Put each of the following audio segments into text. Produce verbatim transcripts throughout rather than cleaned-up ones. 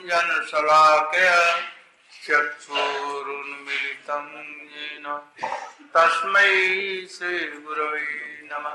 जनशलाकया चक्षुरुन्मीलितं येन तस्मै श्रीगुरवे नमः।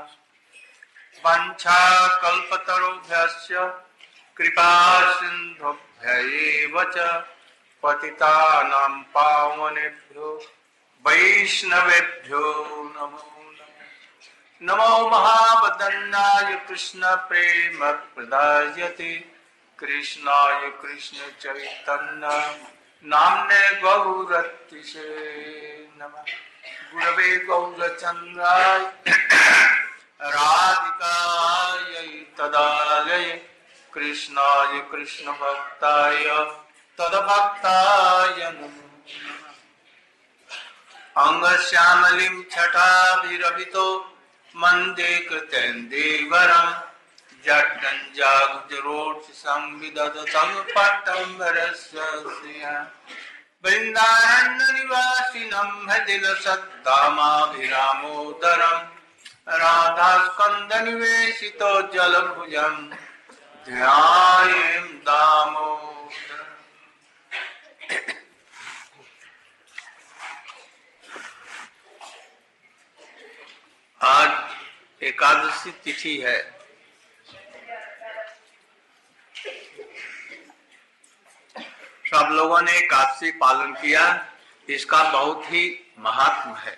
वाञ्छाकल्पतरुभ्यश्च कृपा सिन्धुभ्यैव च पतितानां पावनेभ्यो वैष्णवेभ्यो नमो नमो महावदन्नाय कृष्ण प्रेम प्रदायते कृष्णाय कृष्ण चैतन्य नाम्ने गौरतिसे नमः। गुरवे गौरचन्द्राय राधिकायै तदालये कृष्णाय कृष्ण भक्ताय तद्भक्ताय नमो अंगश्यामलिं छटाभिरभितो मन्दे कृतेन्दीवरं जड्डञ्जागुजरोत्संविदधतं पट्टम्बरस्य वृन्दारण्यनिवासिनं हृदिलसद्धामाभिरामोदरं राधास्कन्दनिवेशितो जलभुजं ध्यायेम दामोदरम्। आज एकादशी तिथि है। सब लोगों ने एकादशी पालन किया, इसका बहुत ही महात्म है।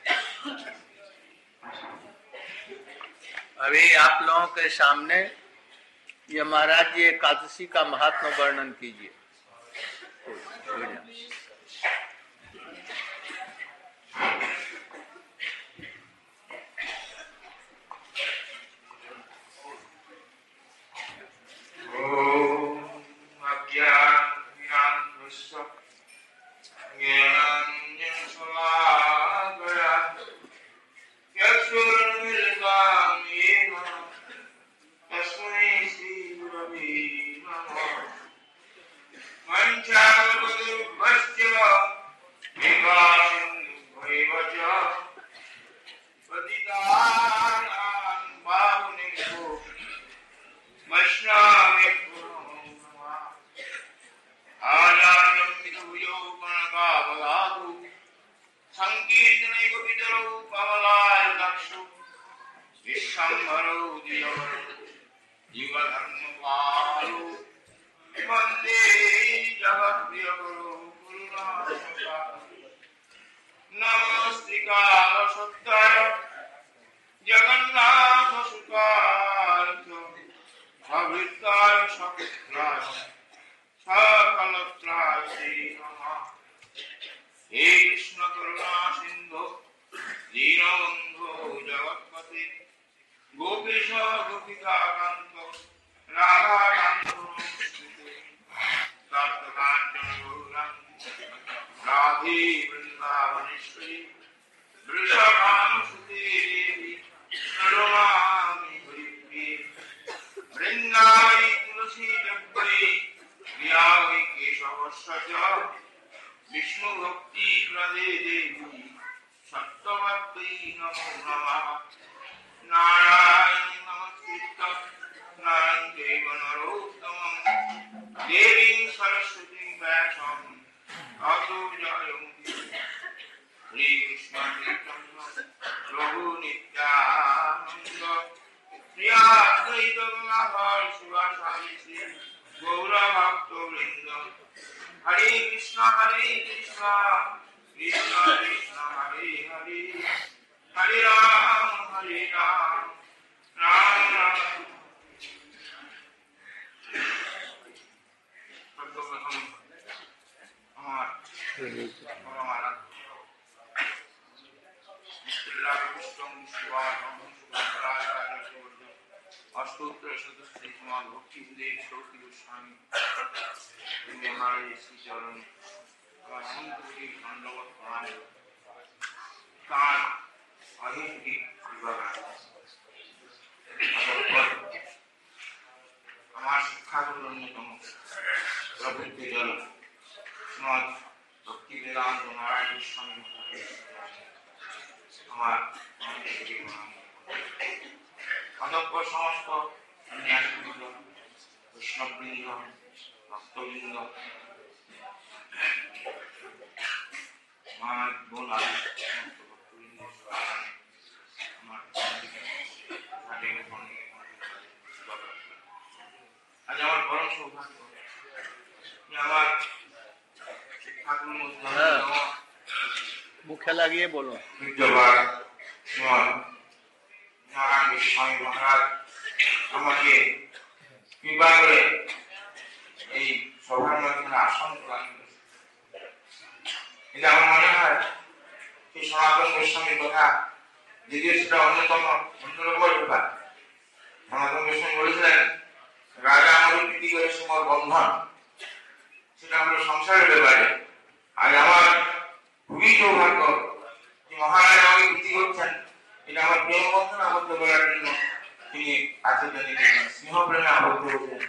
अभी आप लोगों के सामने ये महाराज जी एकादशी का महात्म वर्णन कीजिए। ভক্তবৃন্দ, আমার বোন আছে সমস্ত ভক্তবৃন্দ, আমার আজ আমার পরম সৌভাগ্য আমার ঠাকুর মধ্যে মুখে লাগিয়ে বলো। নারায়ণ গোস্বামী মহারাজ আমাকে কৃপা করে এই সভার মধ্যে আসন প্রদান করেছে। এটা আমার মনে হয় সেই সনাতন গোস্বামীর কথা, যদিও সেটা অন্যতম অন্যরকম ব্যাপার। সনাতন গোস্বামী বলেছিলেন, রাজা আমার প্রীতি করে সমর বন্ধন, সেটা হলো সংসারের ব্যাপারে। আজ আমার খুবই সৌভাগ্য যে মহারাজ আমাকে প্রীতি করছেন, এটা আমার প্রেম বন্ধন আবদ্ধ করার জন্য তিনি আছেন, স্নেহ প্রেমে আবদ্ধ হয়েছেন।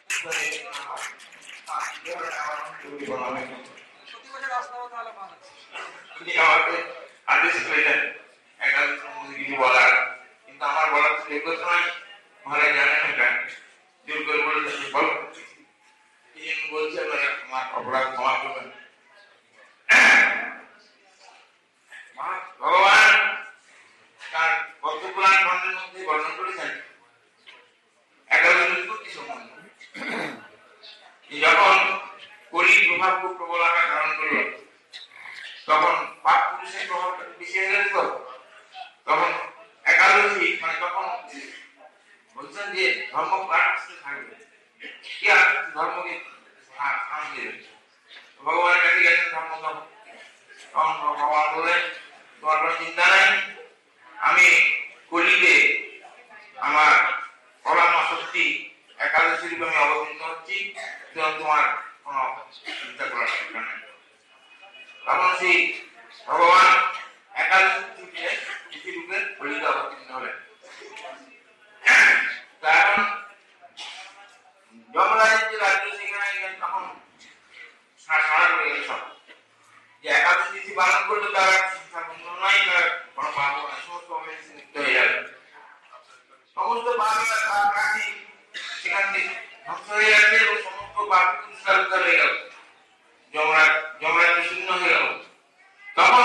তিনি আমাকে আদেশ করেছেন একাদশ সম্বন্ধে কিছু বলার, কিন্তু আমার বলার তো যোগ্যতা নয়। মহারাজ জানেন এটা, জোর করে বলেছেন বল, বলছে আমার অপরাধ ক্ষমা করবেন। ভগবান তার পদ্মপুরাণ খণ্ডের মধ্যে বর্ণনা করেছেন একাদশ উৎপত্তি সম্বন্ধে। যখন কলির প্রভাব খুব প্রবল আকার ধারণ করল, তখন পাপ পুরুষের প্রভাব বেশি হয়ে গেল। তখন একাদশী মানে তখন বলছেন যে ধর্ম পাঠ থাকবে, কি আর ধর্মকে স্থান দেবে। ভগবানের কাছে গেছেন ধর্ম, তখন ভগবান বললেন তোমার কোনো চিন্তা নাই, আমি কলিতে আমার পরম শক্তি একাদশী রূপে আমি অবতীর্ণ হচ্ছি, তোমার কোন চিন্তা করার দরকার নেই। তখন সেই ভগবান একাদশী রূপে কলিতে অবতীর্ণ হলেন। কারণ যমরাজের যে রাজ্য, সেখানে তখন সারা করে গেল সব, যে একাদশী তিথি পালন করলে তারা নয়, তার কোনো পাপ হয়, সমস্ত মুক্ত হয়ে যাবে। সমস্ত পাপ রাশি সেখান থেকে ধ্বংস হয়ে যাচ্ছে এবং সমস্ত পাপ পুরস্কার উদ্ধার হয়ে গেল, যমরাজ যমরাজ শূন্য হয়ে গেল। তখন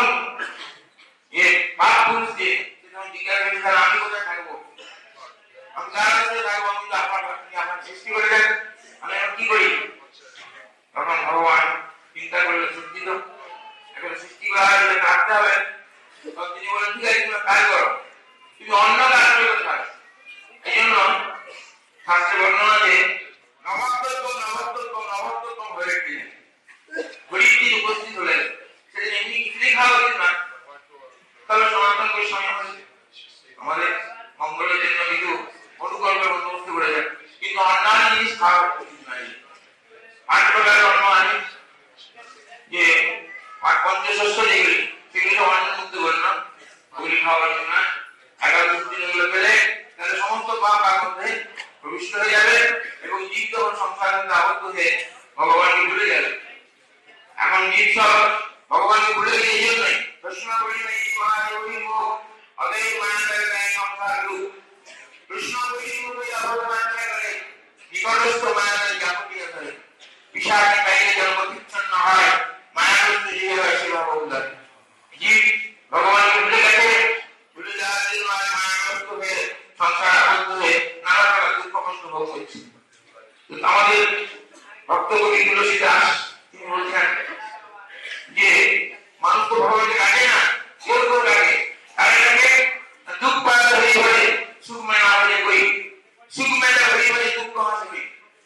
এ পাপ পুরুষ যে জিজ্ঞাসা করি, স্যার আমি কোথায় থাকবো, আমি কার কাছে থাকবো, আমি তো আপনার আপনার সৃষ্টি করে দেন, আমি এখন কি করি? তখন ভগবান চিন্তা করলে, সত্যি তো এখন সৃষ্টি করা হলে কাটতে হবে। তখন তিনি বলেন, ঠিক আছে তুমি কাজ করো, তুমি অন্য কাজ করে থাক। এই জন্য শাস্ত্রে বর্ণনা যে নবাত্তম নবাত্তম নবাত্তম হয়ে গেলেন, গরিব দিন উপস্থিত হলেন, সেদিন এমনি খিচুড়ি খাওয়া উচিত না। তবে সনাতন গোস্বামী আমাদের মঙ্গলের জন্য কিছু অনুকল্পের বন্দোবস্ত করেছেন, কিন্তু অন্যান্য জিনিস খাওয়া উচিত নয়। আট প্রকারের অন্ন আনি যে পঞ্চশস্য যেগুলি, সেগুলি সব অন্নের মধ্যে বলল না, ওগুলি খাওয়ার জন্য না। একাদশ দিন এগুলো পেলে তাহলে সমস্ত পাপ আবদ্ধে প্রবিষ্ট হয়ে যাবে এবং জীব যখন সংসারের মধ্যে আবদ্ধ হয়ে ভগবানকে ভুলে যাবে। এখন জীব সব ভগবানকে ভুলে গিয়ে এই জন্যই কৃষ্ণ করি নাই অদেব মায়াদের ন্যায় সংসার রূপ, কৃষ্ণ করি করে নিকটস্থ মায়াদের যাপনীয় করে পিশাচি বাইরে জন্মবিচ্ছন্ন হয়, মায়াগ্রস্ত জীব হয় সেবা বহুদার। জীব ভগবানকে ভুলে গেছে, ভুলে যাওয়ার জন্য মায়াগ্রস্ত হয়ে সংসার আবদ্ধ হয়ে নানা প্রকার দুঃখ কষ্ট ভোগ করছে। আমাদের ভক্ত কবি তুলসী দাস তিনি বলছেন যে মানুষ তো ভগবানকে ডাকে না, কেউ কেউ ডাকে, তারা ডাকে দুঃখ পায় হয়ে হয়ে সুখ মেলা হয়ে কই, সুখ মেলা হয়ে হয়ে দুঃখ হাসবে।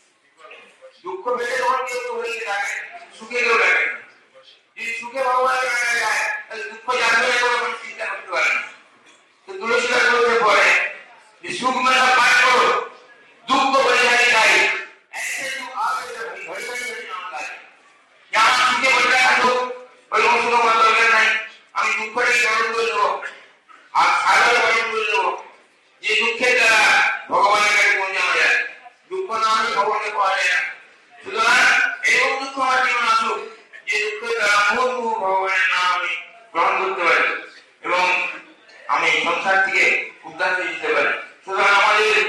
দুঃখ পেলে যখন কেউ কেউ হয়ে ডাকে, সুখে কেউ ডাকে না। যদি সুখে ভগবানকে ডাকা যায় তাহলে দুঃখ জানবে না, কোনো চিন্তা করতে পারে না। তো তুলসী দাস বলতে পরে যে সুখ মেলা পায় করো, দুঃখ বলে যায় তাই ऐसे दुख आवे जब भई भई भई नाम गाए। यहाँ सुखे बजा दो, ওই কোনো মতলব নাই, আমি দুঃখটাই বরণ করে দেবো আর সাগর বরণ করে দেবো। যে দুঃখের দ্বারা ভগবানের কাছে পৌঁছানো যায়, দুঃখ না হলে ভগবানকে পাওয়া যায় না। সুতরাং এরকম দুঃখ আমার জীবন আসুক, যে দুঃখের দ্বারা মুহূর্মুহু ভগবানের নাম আমি গ্রহণ করতে পারি এবং আমি সংসার থেকে উদ্ধার হয়ে যেতে পারি। সুতরাং আমাদের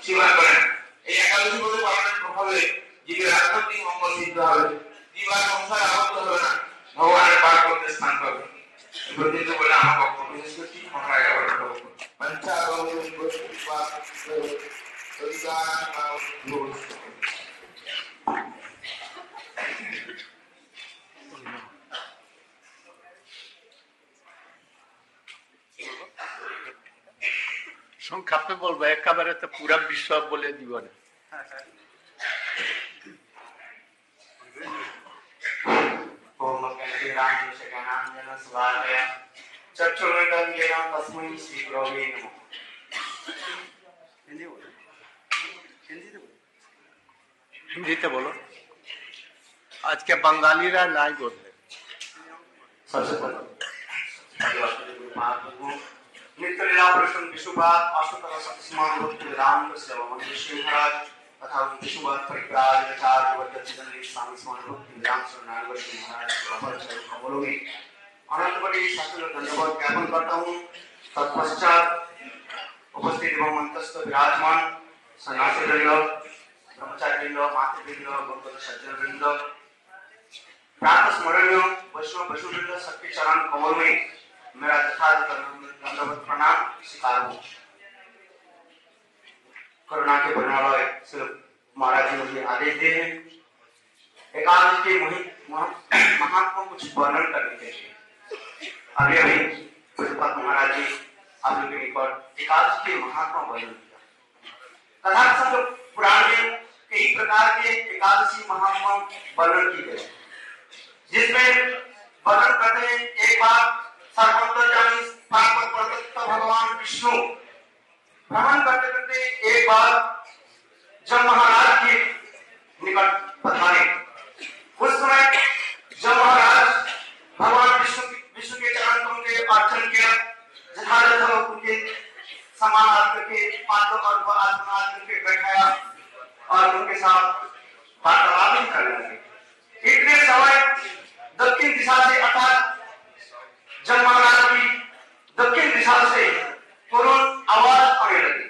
সেবা করেন। এই একাদশী ব্রত পালনের প্রভাবে জীবের আধ্যাত্মিক মঙ্গল সিদ্ধ হবে, জীব আর সংসারে আবদ্ধ হবে না, ভগবানের পাদ পদ্মে স্থান পাবে। প্রতিদিন বলে আমার বক্তব্য শেষ করছি, আমরা এগারো পঞ্চা সংক্ষেপে বলবো, একেবারে তো পুরা বিশ্ব বলে দিব না। হিন্দিতে বলো, আজকে বাঙালিরা নাই বলবে। नित्य लीला प्रश्न विशुभात अष्टोत्तर सतस्मान भक्ति राम सेवा मंदिर श्री महाराज तथा विशुभात परिप्राज विचार वर्धन चिदंबरी स्वामी स्मान भक्ति राम शरणागत श्री महाराज अपर चरण कमलों में अनंत बड़ी शास्त्र धन्यवाद ज्ञापन करता हूँ। तत्पश्चात उपस्थित एवं मंत्रस्थ विराजमान सन्यासी वृंद, ब्रह्मचारी वृंद, मातृ वृंद, भक्त सज्जन वृंद, प्रातः स्मरणीय वैष्णव पशु वृंद सबके चरण कमल में मेरा यथार्थ दंडवत प्रणाम स्वीकार हूँ। करुणा के परिणालय श्री महाराज जी मुझे आदेश दे हैं एकादशी के महात्मा कुछ वर्णन करने के लिए। अभी अभी पुष्पत महाराज जी आप लोगों के निकट एकादशी के महात्मा वर्णन किया। कथा संग पुराण में कई प्रकार के एकादशी महात्मा वर्णन की गए, जिसमें वर्णन करते हैं एक बार सर्वोत्तरगामी भगवान विष्णु भ्रमण करते करते एक बार जब महाराज के निकट पधारे, उस समय जब महाराज भगवान विष्णु विष्णु के चरण कमल के अर्चन किया, यथायथ उनके समान आकर के पात्र और आत्मा आकर के बैठाया और उनके साथ वार्तालाप करने लगे। इतने समय दक्षिण दिशा से अर्थात जब महाराज की दक्षिण दिशा से तुरंत आवाज आने लगी,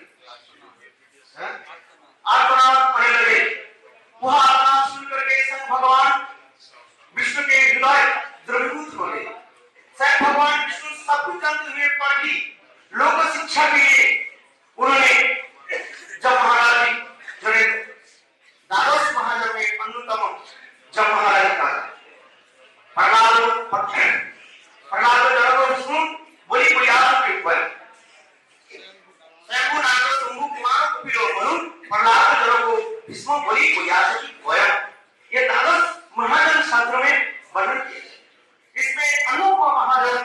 आर्तनाद आने लगे। वह आर्तनाद सुन करके स्वयं भगवान विष्णु के हृदय द्रवीभूत हो गए। स्वयं भगवान विष्णु सब कुछ जानते हुए पर भी लोक शिक्षा के लिए उन्होंने जब महाराज जी जो द्वादश महाजन में अन्यतम जब महाराज का प्रहलाद प्रहलाद जगो विष्णु बोली प्रयास के ऊपर स्वयं नागो शंभु कुमार कुपिलो म्हणून प्रहलाद जगो विष्णु बोली प्रयास की गोया ये द्वादश महाजन शास्त्र में वर्णन किया। इसमें अनूप महाजन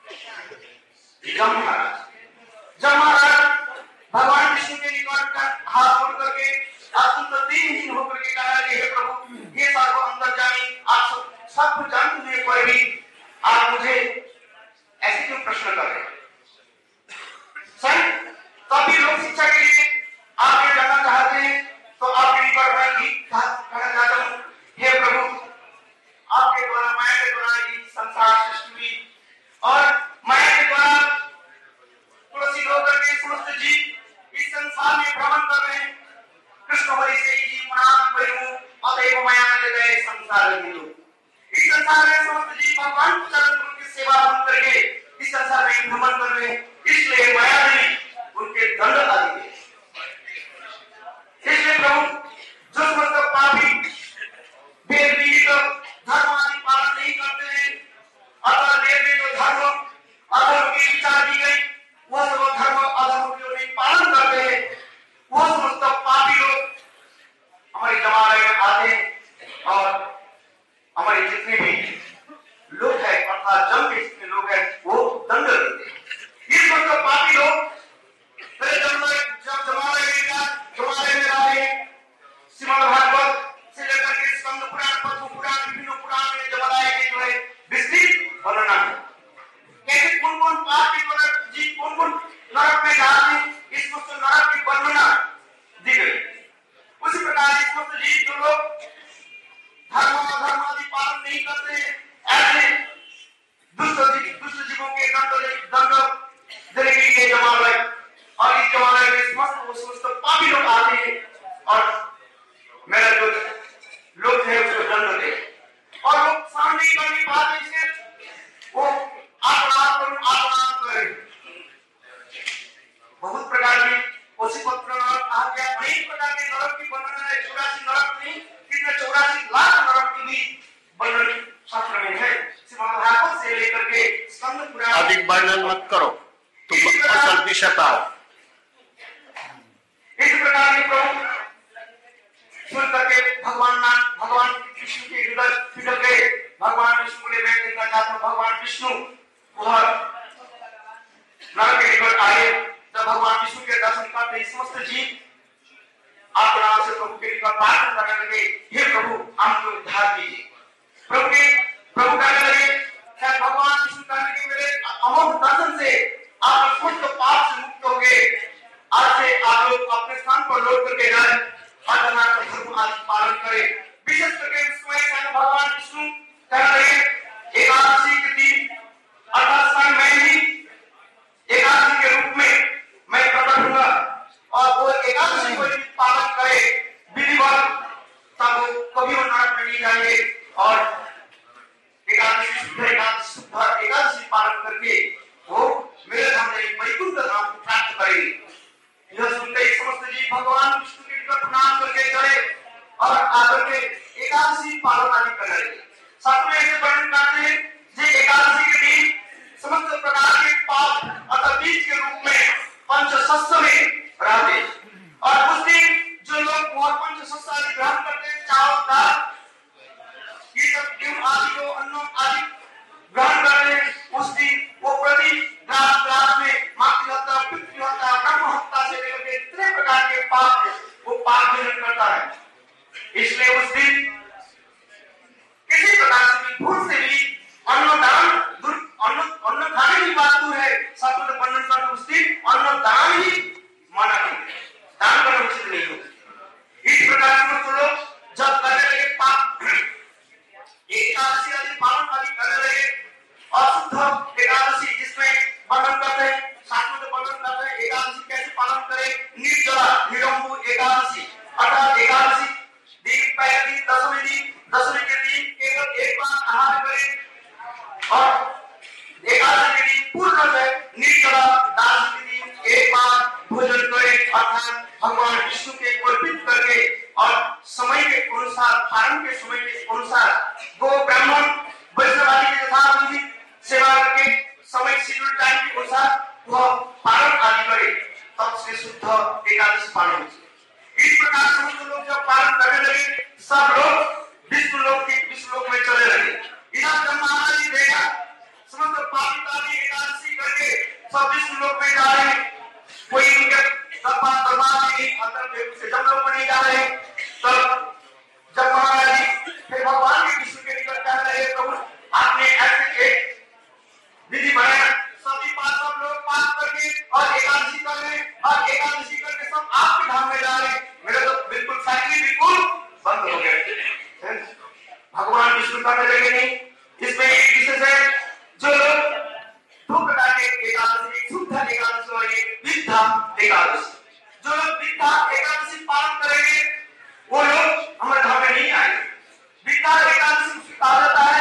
जम महाराज जब महाराज भगवान विष्णु के निकट हाथ जोड़ करके अत्यंत दीनहीन होकर के कहा कि हे प्रभु, हे सर्व अंतर्यामी, आप सब कुछ जानते हुए पर भी आप मुझे ऐसे क्यों प्रश्न कर रहे हैं? सही तभी लोक शिक्षा के लिए आप ये जानना चाहते हैं तो आपके निकट मैं ही कहना चाहता हूँ, हे प्रभु, आपके द्वारा माया के द्वारा ही संसार सृष्टि हुई और माया के द्वारा तुलसी होकर के समस्त जीव इस संसार में भ्रमण कर रहे हैं। कृष्ण हरि से ही मनान परिमु अतएव माया में गए संसार हिंदू। इस संसार में समस्त जीव भगवान के चरण की सेवा बन करके इस संसार में भ्रमण कर रहे हैं, इसलिए माया ने उनके दंड आदि दिए। इसलिए प्रभु जो समस्त पापी वेद विहित धर्म आदि पालन नहीं करते हैं, अथवा वेद में जो धर्म अधर्म की विचार दी गई वह सब धर्म अधर्म जो नहीं पालन करते हैं, वह समस्त पापी लोग हमारी जमाने में आते हैं और हमारे जितने भी लोग हैं अर्थात जम के जितने लोग हैं वो दंड देते हैं। ये समस्त पापी लोग पहले जब जब जमाने में जमाने में आए श्रीमद् भागवत से लेकर के स्कंद पुराण, पद्म पुराण, विभिन्न पुराण में जब आए के जो है विस्तृत वर्णन है कैसे कौन कौन पाप के द्वारा जीव कौन कौन नरक में जाते हैं, इस समस्त नरक की वर्णना दी गई। उसी प्रकार इस समस्त जीव जो लोग धर्म अधर्म आदि पालन नहीं करते हैं, ऐसे दुष्ट दुष्ट जीवों के दंड दंड देने के लिए जमा है और इस जमाने में समस्त समस्त पापी लोग आते और मेरा जो लोग है उसको दंड दे, और लोग सामने करने बात इसके वो अपराध करूं अपराध करें। बहुत प्रकार की उसी पत्र कहा गया, अनेक प्रकार के नरक की वर्णन है। चौरासी नरक नहीं, कितने चौरासी लाख नरक की भी वर्णन शास्त्र में है। भागवत से लेकर के स्कंद पुराण। अधिक वर्णन मत करो, तुम असल विषय पाओ। इस प्रकार के प्रभु सुन करके भगवान नाथ भगवान विष्णु के हृदय फिसल गए। भगवान विष्णु को ले बैठने का चाहते भगवान विष्णु वह नरक के निकट आए। तब भगवान विष्णु के दर्शन करते समस्त जीव आप नाम से प्रभु के निकट प्रार्थना करने लगे, हे प्रभु हमको उद्धार कीजिए। प्रभु के प्रभु कहने लगे, क्या भगवान विष्णु कहने के मेरे अमोघ दर्शन से आप समस्त पाप से मुक्त हो गए। आज से आप लोग अपने स्थान पर लौट करके जाए और धर्म आदि पालन करें। विशेष करके उस समय भगवान विष्णु कहने लगे, एकादशी के दिन अर्थात स्वयं मैं ही एकादशी के रूप में मैं प्रकट हुआ, और वो एकादशी को पालन करे विधिवत, तब वो कभी वो नरक में नहीं जाएंगे। और एकादशी शुद्ध एकादशी शुद्ध एकादशी पालन करके वो मेरे धाम में वैकुंठ धाम को प्राप्त करेंगे। यह सुनते ही समस्त जीव भगवान विष्णु के निकट प्रणाम करके चले और आकर के एकादशी पालन आदि कर रहे। शास्त्र में ऐसे वर्णन करते हैं कि एकादशी के दिन समस्त प्रकार के पाप अथवा बीज के रूप में पंचशस्य में रहते, और उस दिन जो लोग वह पंचशस्य आदि ग्रहण करते हैं, चावल दाल ये सब गेहूं आदि को अन्न आदि ग्रहण करते हैं, उस दिन वो प्रति ग्रास ग्रास में मातृ हत्या पितृ हत्या ब्रह्म हत्या से लेकर इतने प्रकार के पाप वो पाप ग्रहण करता है। इसलिए उस दिन किसी प्रकार से भी भूल से भी अन्नदान अन्न अन्न खाने की बात दूर है, शास्त्र में वर्णन करते उस दिन अन्नदान ही माना नहीं, दान करना उचित नहीं होता। इस प्रकार से लोग जब करने लगे पाप एकादशी आदि पालन आदि करने लगे, अशुद्ध एकादशी जिसमें वर्णन करते हैं शास्त्र में वर्णन करते हैं एकादशी कैसे पालन करें, निर्जला निरंबु एकादशी अर्थात एकादशी दिन पहले दिन दसवें दिन दसवें के दिन केवल एक बार आहार करें, और एकादशी के दिन पूर्ण है निर्जला, द्वादशी के दिन एक बार भोजन करें अर्थात भगवान विष्णु के अर्पित करके, और समय के अनुसार फार्म के समय के अनुसार गो ब्राह्मण वैष्णव आदि के यथाविधि सेवा करके समय शेड्यूल टाइम के अनुसार वह पालन आदि करे, तब से शुद्ध एकादशी पालन हो। इस प्रकार से लोग जब पालन करने लगे, सब लोग विष्णु लोक के विष्णु लोक में चले लगे। इधर जब महाराज जी देखा समस्त पापितादी एकादशी करके सब विष्णु लोक में जा रहे हैं, कोई उनके दरबार दरबार में अंदर से जब लोग नहीं जा रहे, तब जब महाराज जी फिर भगवान के विष्णु के निकट कह रहे हैं, प्रभु आपने ऐसे एक विधि बनाया, सभी पाप सब लोग पाप करके और एकादशी कर रहे हैं, और एकादशी करके सब आपके धाम में जा रहे हैं, मेरे तो बिल्कुल साइकिल बिल्कुल बंद हो गए। भगवान विष्णु कहने लगे नहीं, इसमें एक विशेष है, जो लोग दो प्रकार के एकादशी, शुद्ध एकादशी और एक विद्या एकादशी, जो लोग विद्या एकादशी पालन करेंगे वो लोग हमारे धाम में नहीं आएंगे। विद्या एकादशी कहा जाता है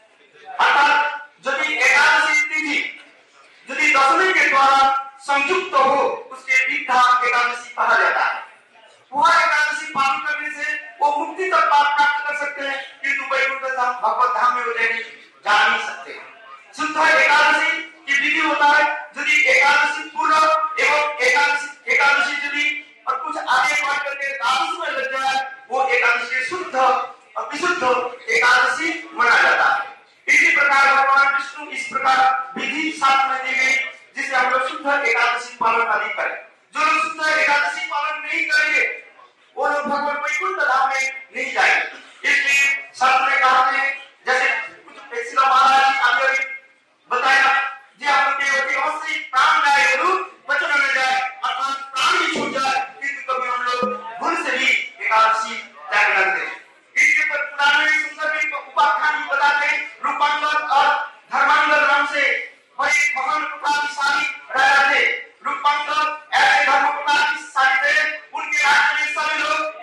अर्थात यदि एकादशी तिथि यदि दसवीं के द्वारा संयुक्त हो उसके विद्या एकादशी कहा जाता है। वह एकादशी पालन करने से वो मुक्ति तक प्राप्त कर सकते हैं, किंतु वैकुंठ धाम भगवत धाम में वो जा नहीं सकते। शुद्ध एकादशी की विधि होता है, यदि एकादशी पूर्व एवं एकादशी एकादशी यदि और कुछ आगे बढ़ करके द्वादशी में लग जाए, वो एकादशी शुद्ध और विशुद्ध एकादशी माना जाता है। इसी प्रकार भगवान विष्णु इस प्रकार विधि साथ में दी गई, जिसे हम लोग शुद्ध एकादशी पालन आदि करें। जो लोग शुद्ध एकादशी पालन नहीं करेंगे वो लोग भगवान वैकुंठ धाम में नहीं जाएंगे। इसलिए शास्त्र में कहा है, जैसे कुछ महाराज जी अभी बताया, जे आप देवती अवश्य प्राण जाए गुरु वचन में जाए अर्थात प्राण ही छूट जाए, किंतु कभी हम लोग भूल से भी एकादशी त्याग करते हैं। इसके पर पुराण में सुंदर भी उपाख्यान भी बताते हैं, रूपांगद और धर्मांगद नाम से बड़े महान प्रतापशाली राजा थे। रूपांगद ऐसे धर्म प्रतापशाली थे, उनके राज्य में सभी लोग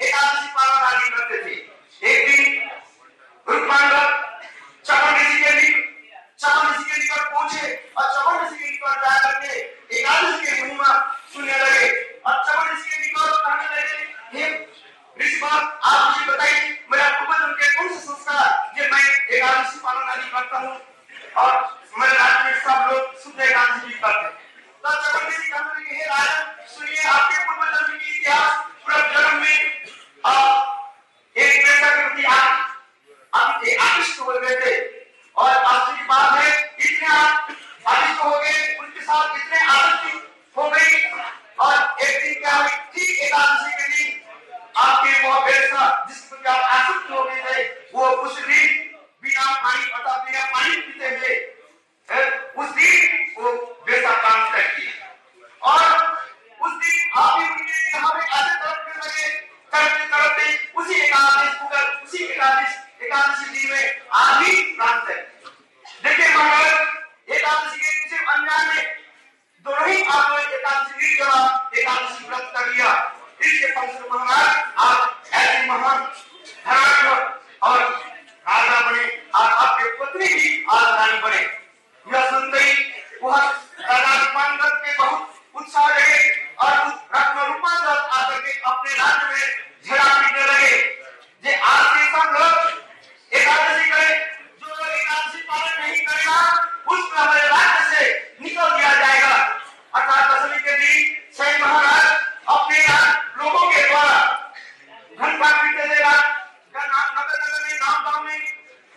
तड़पते तड़पते उसी एकादश को उसी एकादश एकादशी दिन में आज भी प्राप्त है। देखिए महाराज एकादशी के सिर्फ अनजान में दोनों ही आपने एकादशी निर्जला एकादशी व्रत कर लिया। इसके फलस्वरूप महाराज आप ऐसे महान धनाढ्य और राजा बने और आपके पत्नी भी आज रानी बने। यह सुनते ही वह राजा रूपांतर के बहुत उत्साह रहे और रत्न रूपांतर आकर के अपने राज्य में झड़ा पीटने लगे। जे आज के सब लोग एकादशी करें, जो लोग एकादशी पालन नहीं करेगा उसको हमारे राज्य से निकल दिया जाएगा। अर्थात दशमी के दिन सही महाराज अपने लोगों के द्वारा घंटा पीटने देगा। नगर नगर में गांव गांव में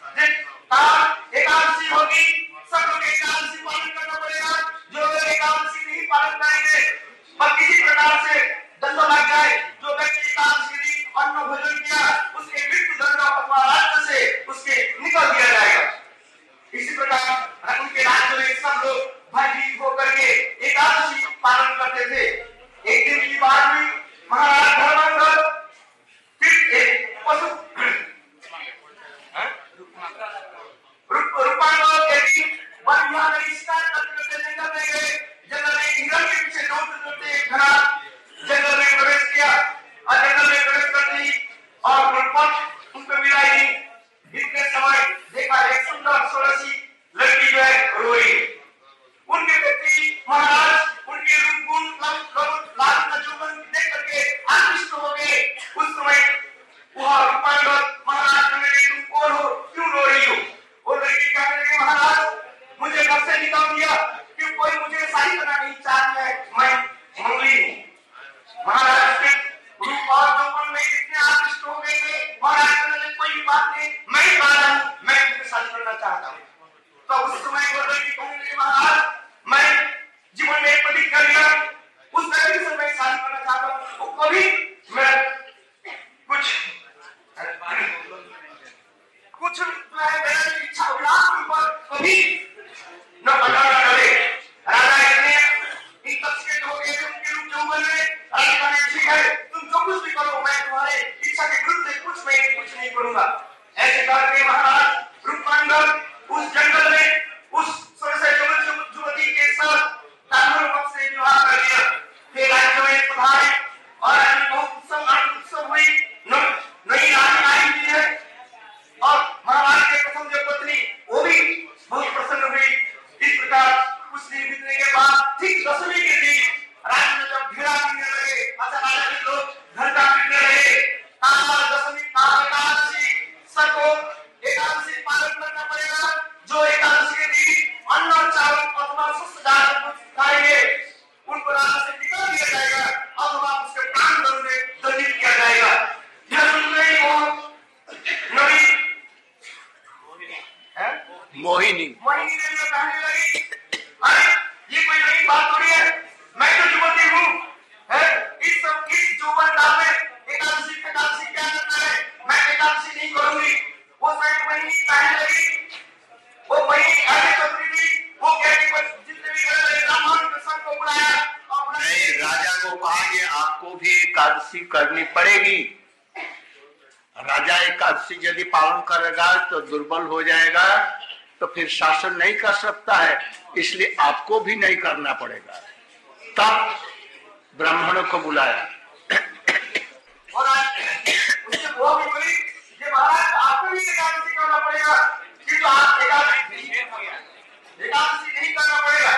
एकादशी होगी, सब लोग एकादशी पालन करना पड़ेगा। जो लोग एकादशी नहीं पालन करेंगे और किसी प्रकार से दंड लग जाए, जो व्यक्ति एकादशी के दिन अन्न भोजन किया उसके मृत्यु दंड अथवा राज्य से उसके निकल दिया जाएगा। इसी प्रकार उनके राज्य में सब लोग भयभीत होकर के एकादशी पालन करते थे। एक दिन की बात हुई, महाराज धर्मंकर फिर एक पशु रूपांतर के दिन वन विभाग ने शिकार करते जंगल में गए। जंगल में हिरण के पीछे दौड़ते दौड़ते एक घना जंगल में प्रवेश किया और जंगल में प्रवेश करते ही और रूपक उनको मिला ही इतने समय देखा एक सुंदर सोलसी लड़की जो है रो रही है। उनके प्रति महाराज उनके रूप गुण लाल का जोबन देख करके आकृष्ट हो गए। उस समय वह रूपांतर महाराज ने तुम कौन हो, क्यों रो रही हो? वो लड़की कहने लगी महाराज मुझे घर से निकाल दिया कि कोई मुझे शादी करना नहीं चाहता है, मैं मंगली हूँ। महाराज के रूप और जोबन में इतने आकृष्ट हो गए थे। महाराज कहने लगे कोई बात नहीं, मैं राजा हूँ, मैं तुमसे शादी करना चाहता हूँ। तो उस समय वो लड़की कहने लगी महाराज मैं जीवन में प्रतिज्ञा कर लिया, उस लड़की से मैं शादी करना चाहता हूँ। वो कभी मैं कुछ कुछ जो है मेरी इच्छा अभिलाष पर कभी न बदलना करे। राजा इतने इंतस्कृत हो गए थे उनके रूप यौवन में। राजा ने ठीक है तुम जो कुछ भी करो मैं तुम्हारे इच्छा के विरुद्ध कुछ मैं कुछ नहीं करूंगा। ऐसे करके महाराज रूपांतर उस जंगल में उस सरसे युवती के साथ ताम्र पक्ष से विवाह कर लिया। फिर राज्य में पधारे और बहुत उत्सव उत्सव हुई। नई रानी आई हुई है और महाराज के प्रथम जो पत्नी वो भी बहुत प्रसन्न हुई। इस प्रकार कुछ दिन बीतने के बाद ठीक दशमी के दिन राज्य में जब घेरा पीटने लगे, अच्छा राजा के लोग घंटा पीटने लगे। दशमी एकादशी सबको एकादशी पालन करना पड़ेगा। जो एकादशी के दिन अन्न और चावल अथवा शुष्क दाल खाएंगे उनको राजा से निकाल दिया जाएगा अथवा उसके प्राण दंड में दंडित किया जाएगा। यह सुनते ही वो नवी मोहिनी मोहिनी देवी कहने लगी अरे ये कोई नई बात थोड़ी है, मैं तो युवती हूँ, इस सब इस जोवन काल में एकादशी एकादशी क्या करना है, मैं एकादशी नहीं करूंगी। वो शायद मोहिनी कहने लगी, वो मोहिनी ऐसे चौधरी थी, वो कहती है जितने भी ब्राह्मण के सब को बुलाया और नहीं राजा को कहा कि आपको भी एकादशी करनी पड़ेगी। राजा एकादशी यदि पालन करेगा तो दुर्बल हो जाएगा, तो फिर शासन नहीं कर सकता है, इसलिए आपको भी नहीं करना पड़ेगा। तब ब्राह्मणों को बुलाया और उससे वो भी बोली कि महाराज आपको भी एकादशी करना पड़ेगा, कि तो आप एकादशी एकादशी नहीं करना पड़ेगा।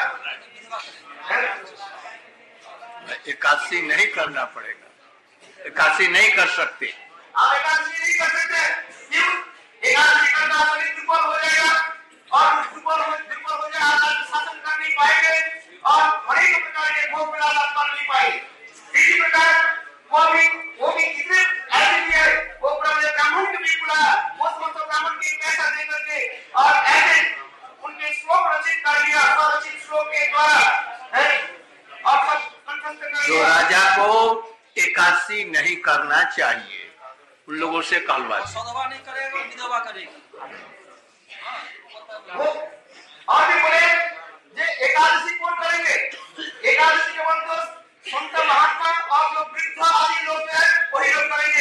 एकादशी नहीं करना पड़ेगा, एकादशी नहीं कर सकते। आप एकादशी नहीं कर सकते, क्यों? एकादशी करना शरीर दुर्बल हो जाएगा और दुर्बल हो दुर्बल हो जाए आप शासन कर नहीं पाएंगे और अनेक प्रकार के भोग विलास कर नहीं पाएंगे। इसी प्रकार वो भी वो भी कितने ऐसे भी है, वो ब्राह्मण के भी बुलाया, वो समस्त ब्राह्मण के पैसा दे करके और ऐसे उनके श्लोक रचित कर दिया, रचित श्लोक के द्वारा और सब कंठस्थ कर दिया। तो राजा को एकादशी नहीं करना चाहिए, उन लोगों से कहलवा सदवा नहीं करेगा, विधवा करेगी। और भी बोले जे एकादशी कौन करेंगे? एकादशी के मंत्र संत महात्मा और जो वृद्ध आदि लोग हैं वही लोग करेंगे।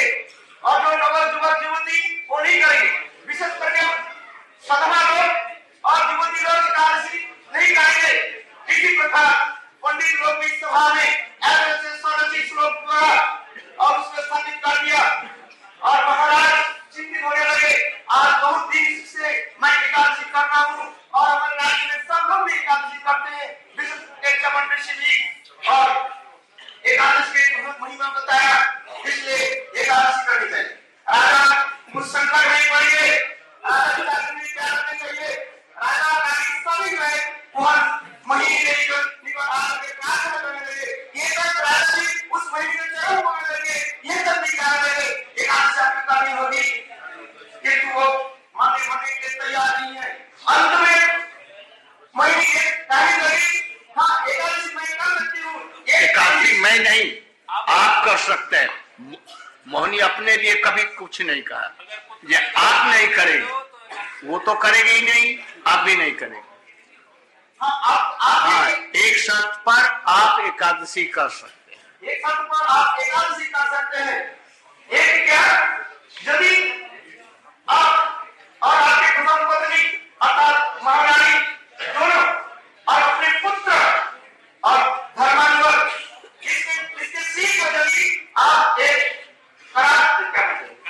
मोहिनी अपने लिए कभी कुछ नहीं कहा, ये आप नहीं करेंगे, वो तो करेगी ही नहीं, आप भी नहीं करेंगे। हाँ, आप, आप हाँ, एक शर्त पर आप एकादशी कर सकते हैं। एक शर्त पर आप एकादशी कर सकते हैं। एक क्या, यदि आप और आपके धर्म पत्नी अर्थात महारानी दोनों और अपने पुत्र और धर्मानुवर इसके इसके सीख को यदि आप एक करार क्या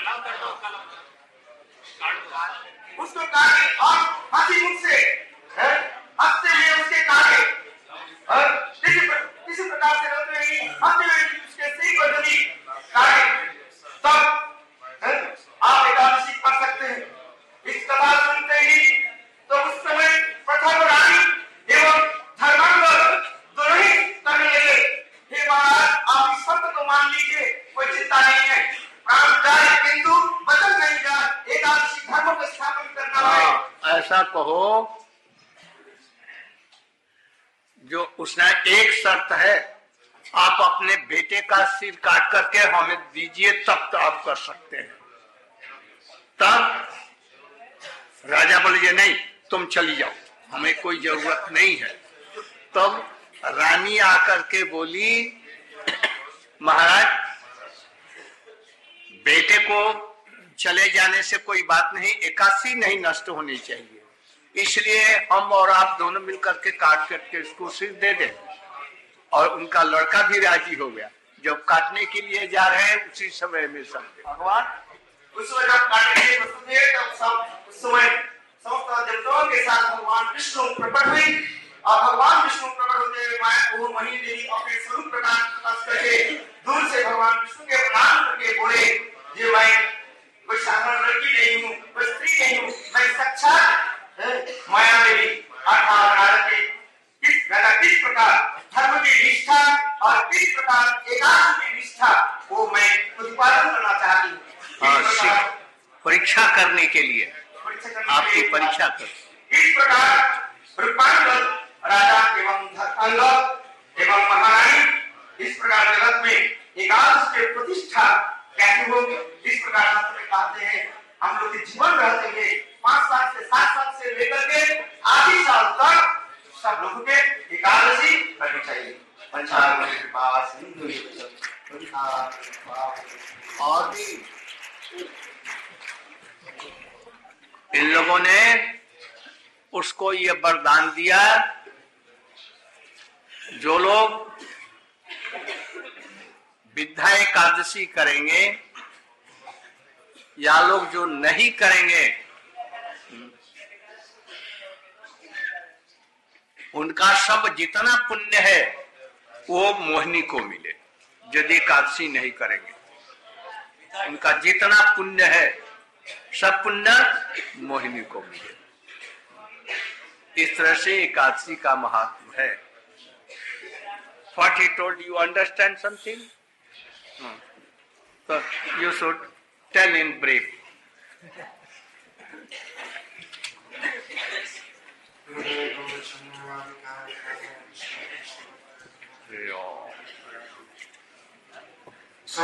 उसको काटे और हंसी मुख से हंसते हुए उसके काटे और किसी किसी प्रकार से रहते हुए हंसते हुए उसके सीख को यदि काटे तब आप एकादशी कर सकते हैं। इस कथा सुनते ही तो उस समय प्रथम रानी एवं धर्मांतर दोनों ही कहने लगे, हे महाराज आप इस सत्य को मान लीजिए, कोई चिंता नहीं है, प्राण जाए किंतु बदल नहीं जाए, एकादशी धर्म को स्थापित करना है। ऐसा कहो, जो उसने एक शर्त है, आप अपने बेटे का सिर काट करके हमें दीजिए तब तो आप कर सकते हैं। तब राजा बोले ये नहीं, तुम चली जाओ, हमें कोई जरूरत नहीं है। तब रानी आकर के बोली, महाराज बेटे को चले जाने से कोई बात नहीं, एकादशी नहीं नष्ट होनी चाहिए, इसलिए हम और आप दोनों मिलकर के काट करके इसको सिर दे दें। और उनका लड़का भी राजी हो गया। जब काटने के लिए जा रहे हैं उसी समय में सब भगवान उस समय जब काटने के प्रस्तुत हुए तब सब उस समय समस्त देवताओं के साथ भगवान विष्णु प्रकट हुई और भगवान विष्णु प्रकट होते हुए माया को मोहिनी देवी अपने स्वरूप प्रकाश प्रकाश करके दूर से भगवान विष्णु के प्रणाम करके बोले, ये मैं कोई साधारण लड़की नहीं हूँ, कोई स्त्री नहीं हूँ, मैं साक्षात माया देवी अर्थात राजा के किस राजा किस प्रकार धर्म की निष्ठा और किस प्रकार एकादशी की निष्ठा वो मैं प्रतिपादन करना चाहती हूँ। परीक्षा करने के लिए आपकी परीक्षा कर। इस प्रकार रूपांतर राजा एवं धर्मांग एवं महारानी इस प्रकार जगत में एकादश के प्रतिष्ठा कैसे होगी, इस प्रकार शास्त्र में कहते हैं हम लोग के जीवन रहते हुए पांच साल से सात साल से लेकर के आधी साल तक सब लोगों के एकादशी करनी चाहिए। पंचांग के पास और भी इन लोगों ने उसको ये वरदान दिया, जो लोग विद्या एकादशी करेंगे या लोग जो नहीं करेंगे उनका सब जितना पुण्य है वो मोहिनी को मिले। यदि एकादशी नहीं करेंगे उनका जितना पुण्य है सब पुण्य मोहिनी को मिले। इस तरह से एकादशी का महत्व है। What he told you, understand something? Hmm. So you should tell in brief. So,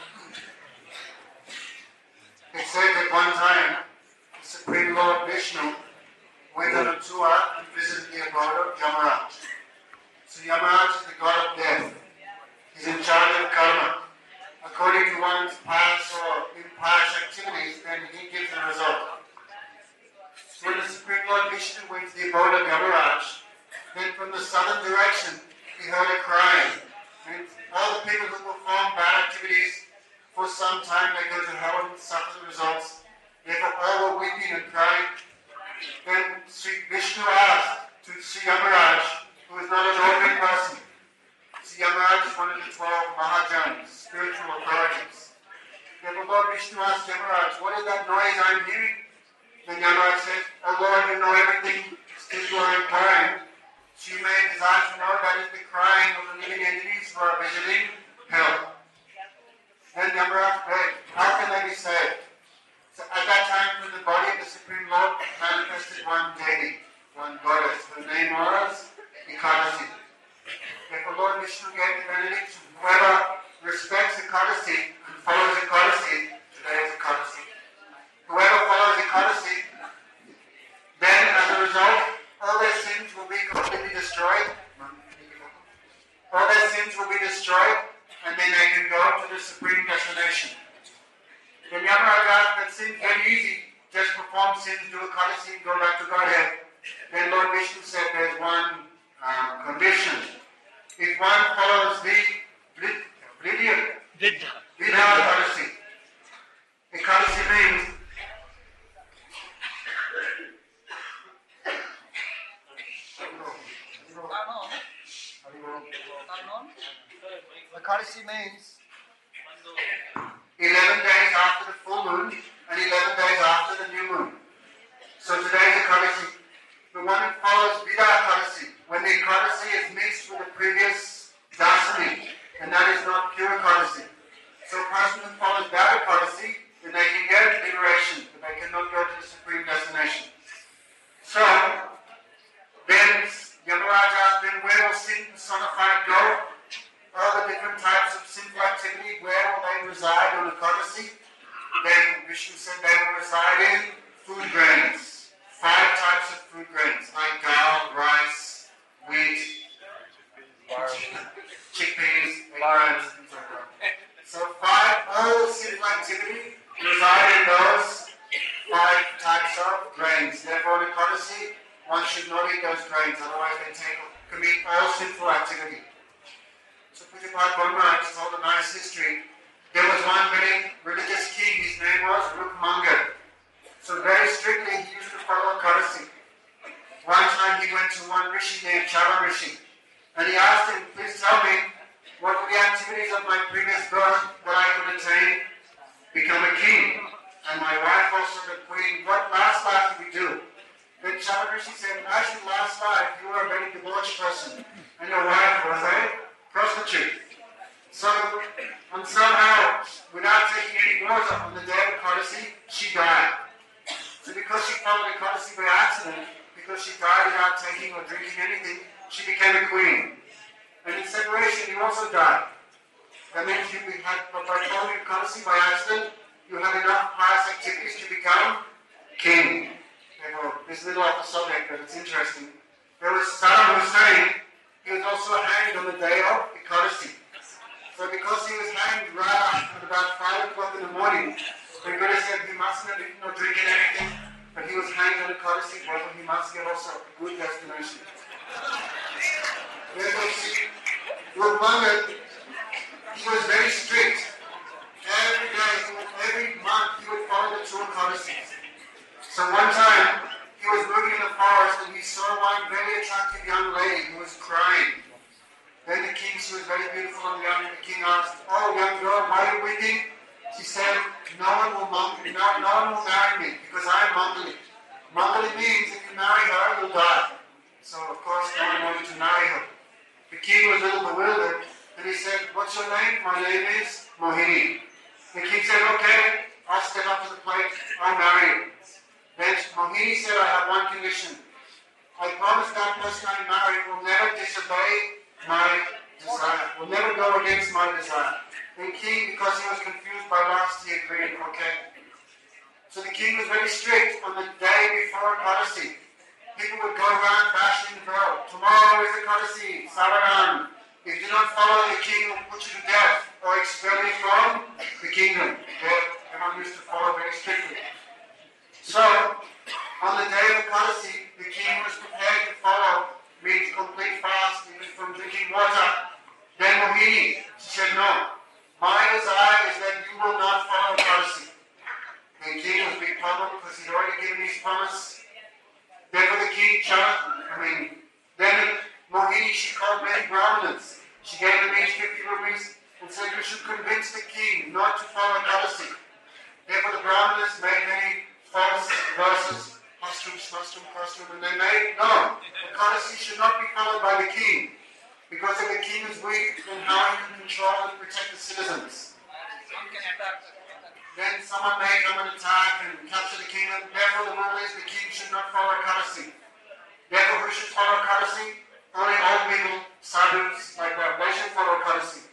it said that one time, the Supreme Lord Vishnu went on a tour and visited the abode of Yamaraj. So Yamaraj is the god of death. He's in charge of karma. According to one's past or impious activities, then he gives the result. So when the Supreme Lord Vishnu went to the abode of Yamaraj, then from the southern direction, he heard a crying. And all the people who perform bad activities, for some time they go to hell and suffer the results. Therefore all were weeping and crying. Then Sri Vishnu asked to Sri Yamaraj, who is not an ordinary person. Sri Yamaraj is one of the twelve Mahajans, spiritual authorities. Therefore Lord Vishnu asked Yamaraj, what is that noise I'm hearing? Then Yamaraj said, oh Lord, you know everything, still you are inquiring. So you may desire to know that is the crying of the living entities who are visiting hell. Then Yamaraj prayed, how can they be saved? So at that time, from the body of the Supreme Lord manifested one deity, one goddess. Her name was Ekadasi. Therefore Lord Vishnu gave the benediction, whoever respects Ekadasi and seems very easy. Just perform sins, do a courtesy, go back to Godhead. Then Lord Vishnu said there's one um, condition. If one follows the Vidya courtesy, a courtesy means a courtesy means eleven days after the full moon and eleven days after the new moon. So today is a courtesy. The one who follows Vida courtesy, when the courtesy is mixed with the previous dasani, and that is not pure courtesy. So a person who follows that courtesy, then they can get liberation, but they cannot go to the supreme destination. So, then Yamaraj asked, then where will sin personified go? All the different types of sinful activity, where will they reside on the courtesy? Then Vishnu said they will reside in food grains. Five types of food grains, like dal, rice, wheat, chickpeas, eggplants, things like that. So five, all sinful activity reside in those five types of grains. Therefore, in the courtesy, one should not eat those grains, otherwise they take, commit all sinful activity. So Pujapad Brahma told a nice history. There was one very religious king, his name was Rukmanga. So very strictly he used to follow courtesy. One time he went to one rishi named Chala Rishi, and he asked him, please tell me, what were the activities of my previous birth that I could attain, become a king? And my wife also the queen, what last life did we do? Then Chala Rishi said, actually last life you were a very debauched person, and your wife was a prostitute. So, and somehow, without taking any water on the day of courtesy, she died. So because she followed the courtesy by accident, because she died without taking or drinking anything, she became a queen. And in separation, you also died. That means you had, by following the courtesy by accident, you had enough pious activities to become king. Therefore, this is a little off the subject, but it's interesting. There was Saddam Hussein, he was also hanged on the day of the courtesy. So because he was hanged right at about five o'clock in the morning, the Buddha said he mustn't have eaten or drinking anything, but he was hanged on the courtesy, therefore he must get also a good destination. Therefore, Rukmanga, he was very strict. Every day, every month, he would follow the two courtesies. So one time, he was moving in the forest and he saw one very attractive young lady who was crying. Then the king, she was very beautiful, and the, young, the king asked, oh, young girl, why are you weeping? She said, no one will no, no one will marry me because I am Mangali. Mangali means if you marry her, you'll die. So of course no one wanted to marry her. The king was a little bewildered and he said, what's your name? My name is Mohini. The king said, okay, I'll step up to the plate, I'll marry you. Then Mohini said, I have one condition. I promise that person I marry will never disobey my desire, will never go against my desire. The king, because he was confused by lust, he agreed, okay. So the king was very strict on the day before courtesy. People would go around bashing the bell. Tomorrow is the courtesy, Savaran. If you do not follow, the king will put you to death or expel you from the kingdom. Everyone used to follow very strictly. So, on the day of the courtesy, the king was prepared to follow, means complete fast, even from drinking water. Then Mohini, she said, no. My desire is that you will not follow courtesy. The king was a big problem because he'd already given his promise. Therefore the king, I mean, then Mohini, she called many Brahmanas. She gave them each fifty rupees and said, you should convince the king not to follow courtesy. Therefore the Brahmanas made many false verses, hostrum, hostrum, hostrum, and they made, no, the courtesy should not be followed by the king. Because if the king is weak, then how he can control and protect the citizens? Then someone may come and attack and capture the kingdom. Therefore, the rule is the king should not follow courtesy. Therefore, who should follow courtesy? Only old people, sadhus, like that. They should follow courtesy.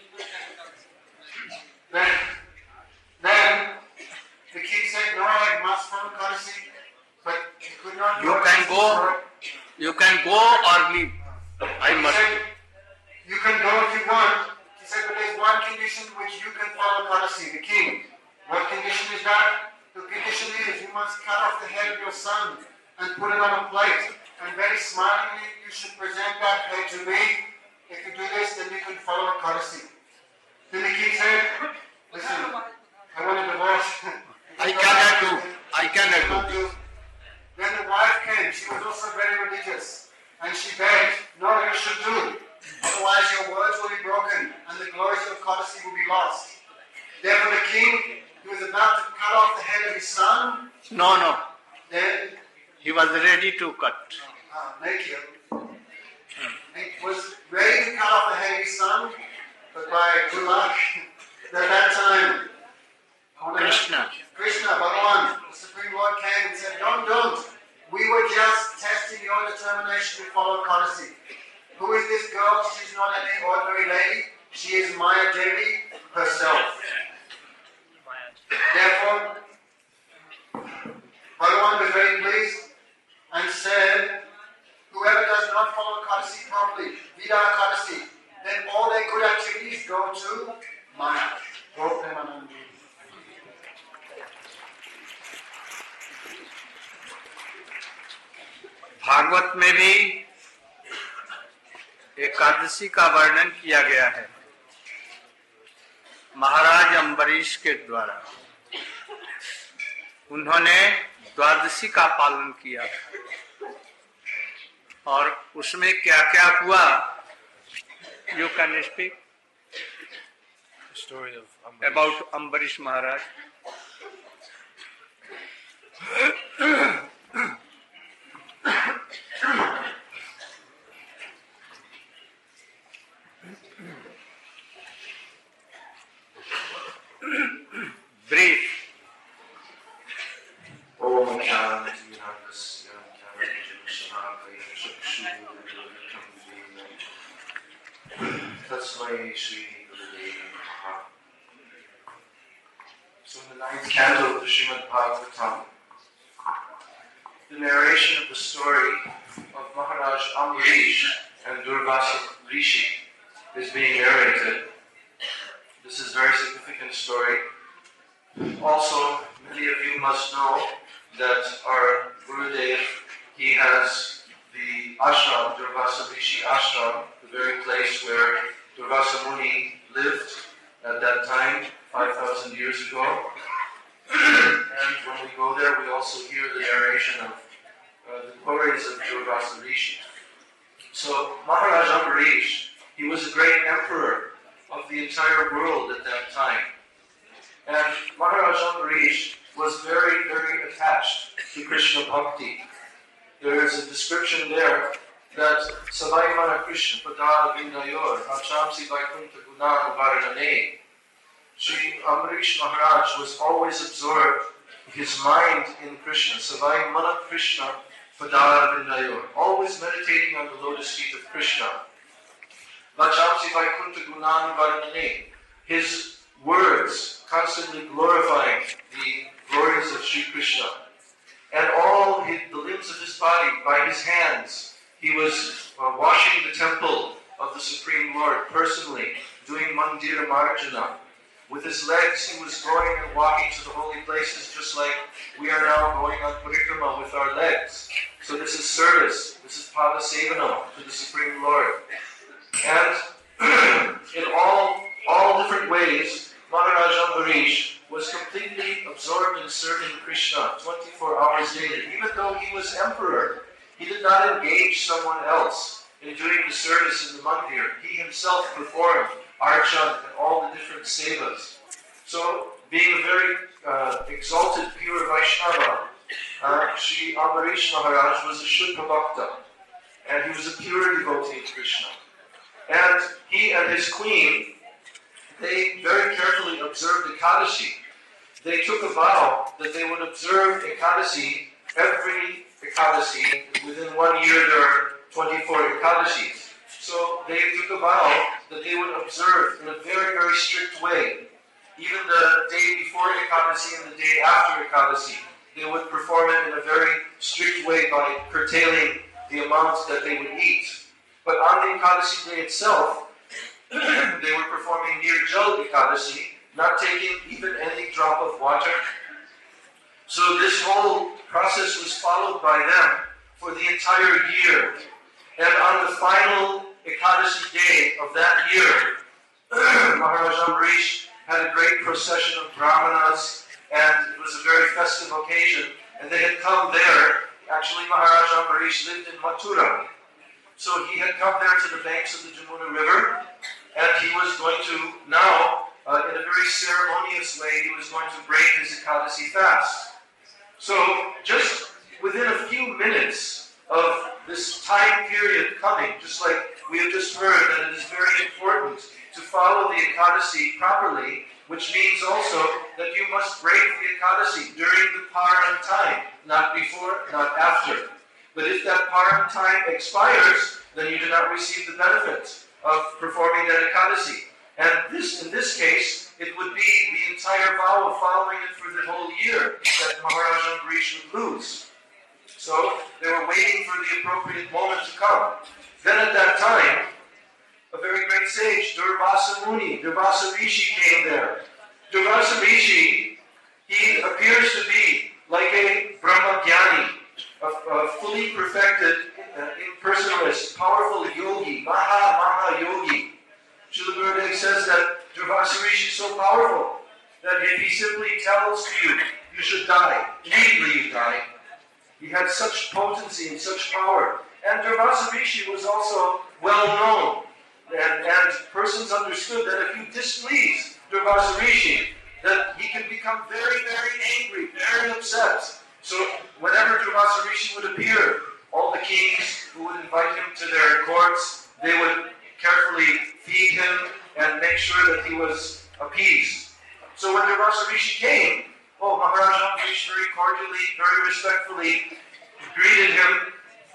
Then, then the king said, no, I must follow courtesy, but he could not. You can go. You can go or leave. I he must. said, you can go if you want. He said, but there's one condition which you can follow courtesy, the king. What condition is that? The tradition is you must cut off the head of your son and put it on a plate. And very smilingly, you should present that head to me. If you do this, then you can follow Ekadasi. Then the king said, listen, I want a divorce. I cannot do. I cannot do. Then the wife came. She was also very religious. And she begged, no, you should do. Otherwise your words will be broken and the glories of Ekadasi will be lost. Therefore the king, he was about to cut off the head of his son. No, no. Then he was ready to cut. Uh, naked. He was ready to cut off the head of his son, but by good luck, at that time, Krishna. Krishna, Bhagavan, the Supreme Lord came and said, don't, don't. We were just testing your determination to follow Ekadasi. Who is this girl? She's not any ordinary lady. She is Maya Devi herself. Therefore, Bhagavan was very pleased and said, whoever does not follow Ekadasi properly, Vida Ekadasi, then all their good activities go to Maya. Go Premanandi. Bhagavat में भी एकादशी का वर्णन किया गया है महाराज अम्बरीश के द्वारा। उन्होंने द्वादशी का पालन किया और उसमें क्या क्या हुआ, you can speak story of about Ambarish Maharaj. Brief. Om Shanti Shanti Tasmai Shri Gurudev Namaha. So in the ninth canto of the Srimad Bhagavatam, the narration of the story of Maharaj Ambarish and Durvasa Rishi is being narrated. This is a very significant story. Also, many of you must know that our Gurudev, he has the ashram, Durvasa Rishi ashram, the very place where Durvasa Muni lived at that time, five thousand years ago. And when we go there, we also hear the narration of uh, the glories of Durvasa Rishi. So, Maharaj Ambarish, he was a great emperor of the entire world at that time. And Maharaj Ambarish was very, very attached to Krishna Bhakti. There is a description there that Savaimana Krishna Padara Vindayor Achamsi Vaikuntha Gunan Varanane. Sri Ambarish Maharaj was always absorbed, his mind in Krishna. Savaimana Krishna Padara Vindayor. Always meditating on the lotus feet of Krishna. Vachamsi Vaikuntha Gunan Varanane. His words constantly glorifying the glories of Sri Krishna. And all his, the limbs of his body, by his hands, he was uh, washing the temple of the Supreme Lord personally, doing Mandira Marjana. With his legs, he was going and walking to the holy places, just like we are now going on Parikrama with our legs. So this is service, this is Pada Sevana to the Supreme Lord. And in all, all different ways, Maharaj Ambarish was completely absorbed in serving Krishna twenty-four hours daily. Even though he was emperor, he did not engage someone else in doing the service in the mandir. He himself performed archan and all the different sevas. So, being a very uh, exalted, pure Vaishnava, uh, Sri Ambarish Maharaj was a Shuddha Bhakta, and he was a pure devotee of Krishna. And he and his queen, they very carefully observed Ekadasi. They took a vow that they would observe Ekadasi every Ekadasi. Within one year there are twenty-four Ekadasis. So they took a vow that they would observe in a very, very strict way. Even the day before Ekadasi and the day after Ekadasi, they would perform it in a very strict way by curtailing the amount that they would eat. But on the Ekadasi day itself, they were performing Nirjal Ekadasi, not taking even any drop of water. So this whole process was followed by them for the entire year. And on the final Ekadasi day of that year, Maharaj Ambarish had a great procession of brahmanas, and it was a very festive occasion. And they had come there. Actually, Maharaj Ambarish lived in Mathura. So he had come there to the banks of the Jamuna River, and he was going to now, uh, in a very ceremonious way, he was going to break his Ekadasi fast. So just within a few minutes of this time period coming, just like we have just heard that it is very important to follow the Ekadasi properly, which means also that you must break the Ekadasi during the Paran time, not before, not after. But if that Paran time expires, then you do not receive the benefit of performing that Ekadasi. And this, in this case, it would be the entire vow of following it for the whole year that Maharaj Ambarish would lose. So they were waiting for the appropriate moment to come. Then at that time, a very great sage, Durvasa Muni, Durvasa Rishi came there. Durvasa Rishi, he appears to be like a Brahmagyani, a, a fully perfected, uh, impersonalist, powerful yogi, Maha Maha Yogi. Srila Gurudev says that Durvasa Rishi is so powerful that if he simply tells you, you should die, immediately you die. He had such potency and such power. And Durvasa Rishi was also well known. And, and persons understood that if you displease Durvasa Rishi, that he can become very, very angry, very upset. So whenever Durvasa Rishi would appear, all the kings who would invite him to their courts, they would carefully feed him and make sure that he was appeased. So when Durvasa Rishi came, oh, Maharaj Ambarish very cordially, very respectfully greeted him,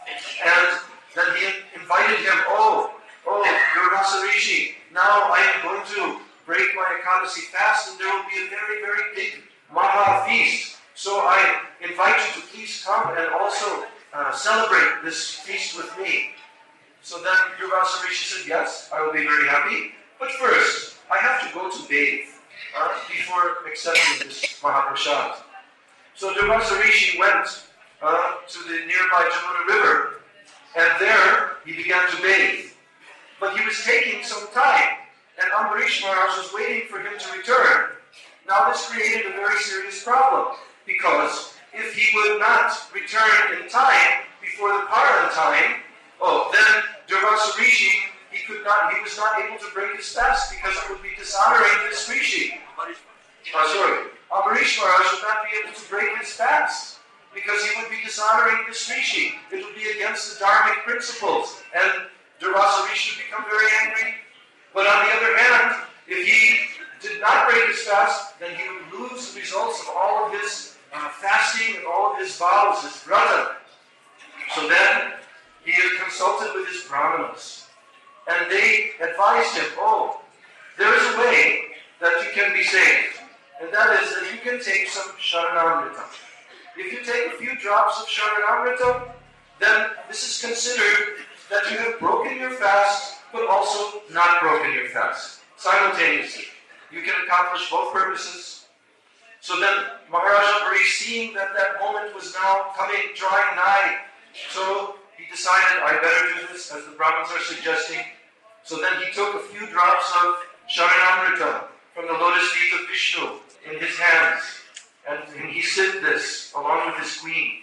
and then he invited him, oh, oh, Durvasa Rishi, now I am going to break my Ekadasi fast, and there will be a very, very big Maha feast. So I invite you to please come and also uh, celebrate this feast with me. So then Durvasa Rishi said, yes, I will be very happy. But first, I have to go to bathe uh, before accepting this Mahaprasad. So Durvasa Rishi went uh, to the nearby Jamuna River, and there he began to bathe. But he was taking some time, and Ambarish Maharaj was waiting for him to return. Now this created a very serious problem, because if he would not return in time before the Paran time, oh, then Durvasa Rishi, he could not, he was not able to break his fast because it would be dishonoring this Rishi. Oh, sorry. Ambarish Maharaj would not be able to break his fast because he would be dishonoring this Rishi. It would be against the Dharmic principles, and Durvasa Rishi would become very angry. But on the other hand, if he did not break his fast, then he would lose the results of all of his uh, fasting and all of his vows, his vrata. So then he had consulted with his brahmanas, and they advised him, oh, there is a way that you can be saved, and that is that you can take some Sharanamrita. If you take a few drops of Sharanamrita, then this is considered that you have broken your fast, but also not broken your fast. Simultaneously. You can accomplish both purposes. So then Maharaj Ambarish, seeing that that moment was now coming, drawing nigh, so he decided, I better do this, as the Brahmins are suggesting. So then he took a few drops of Sharanamrita from the lotus feet of Vishnu in his hands, and he sipped this along with his queen.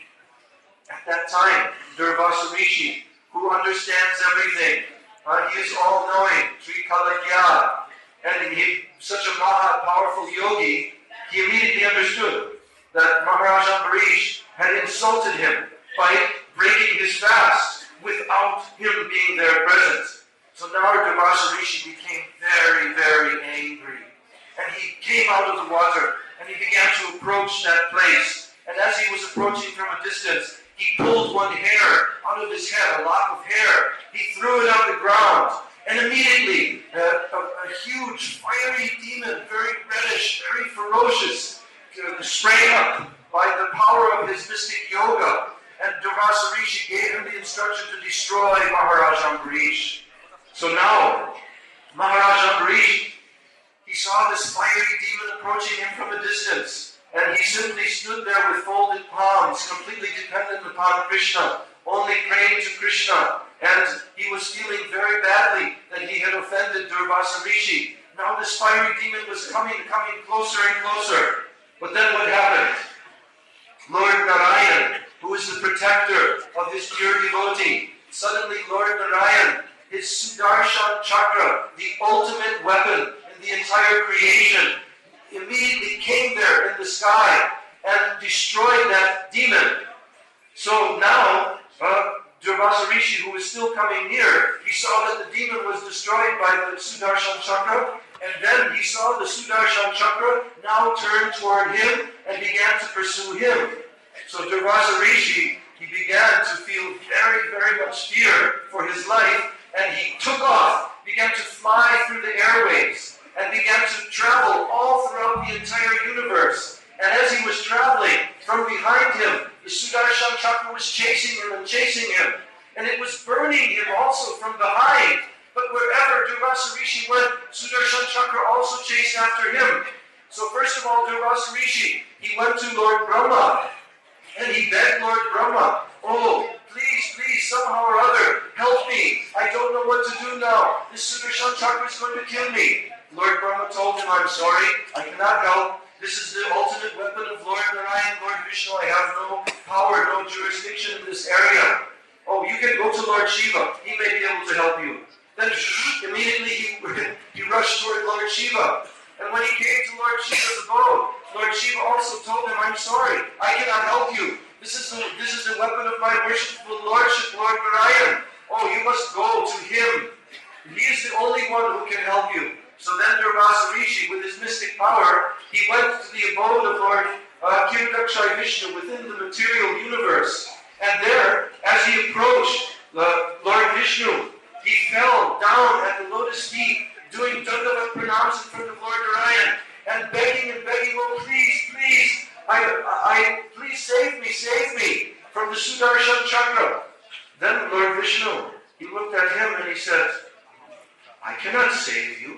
At that time, Durvasa Rishi, who understands everything, uh, he is all-knowing, Trikala Gyan, and he such a Maha powerful yogi, he immediately understood that Maharaj Ambarish had insulted him by breaking his fast without him being there present. So now Durvasa Rishi became very, very angry. And he came out of the water and he began to approach that place. And as he was approaching from a distance, he pulled one hair out of his head, a lock of hair. He threw it on the ground. And immediately, uh, a, a huge fiery demon, very reddish, very ferocious, uh, sprang up by the power of his mystic yoga. And Durvasa Rishi gave him the instruction to destroy Maharaj Ambarish. So now, Maharaj Ambarish, he saw this fiery demon approaching him from a distance. And he simply stood there with folded palms, completely dependent upon Krishna, only praying to Krishna. And he was feeling very badly that he had offended Durvasa Rishi. Now this fiery demon was coming, coming closer and closer. But then what happened? Lord Narayan, who is the protector of his pure devotee, suddenly Lord Narayan, his Sudarshan Chakra, the ultimate weapon in the entire creation, immediately came there in the sky and destroyed that demon. So now, uh, Durvasa Rishi, who was still coming near, he saw that the demon was destroyed by the Sudarshan Chakra, and then he saw the Sudarshan Chakra now turn toward him and began to pursue him. So Durvasa Rishi, he began to feel very, very much fear for his life, and he took off, began to fly through the airwaves, and began to travel all throughout the entire universe. And as he was traveling, from behind him, the Sudarshan Chakra was chasing him and chasing him. And it was burning him also from behind. But wherever Durvasa Rishi went, Sudarshan Chakra also chased after him. So first of all, Durvasa Rishi, he went to Lord Brahma. And he begged Lord Brahma, oh, please, please, somehow or other, help me. I don't know what to do now. This Sudarshan Chakra is going to kill me. Lord Brahma told him, I'm sorry, I cannot help. This is the ultimate weapon of Lord Narayan, Lord Vishnu. I have no power, no jurisdiction in this area. Oh, you can go to Lord Shiva. He may be able to help you. Then immediately he, he rushed toward Lord Shiva. And when he came to Lord Shiva's abode, Lord Shiva also told him, I'm sorry, I cannot help you. This is the, this is the weapon of my worshipful lordship, Lord Narayan. Oh, you must go to him. He is the only one who can help you. So then Durvasa Rishi, with his mystic power, he went to the abode of Lord uh, Kirtakshai Vishnu within the material universe. And there, as he approached uh, Lord Vishnu, he fell down at the lotus feet, doing Dandavat pranams in front of Lord Narayan, and begging and begging, oh please, please, I, I, please save me, save me from the Sudarshan Chakra. Then Lord Vishnu, he looked at him and he said, I cannot save you.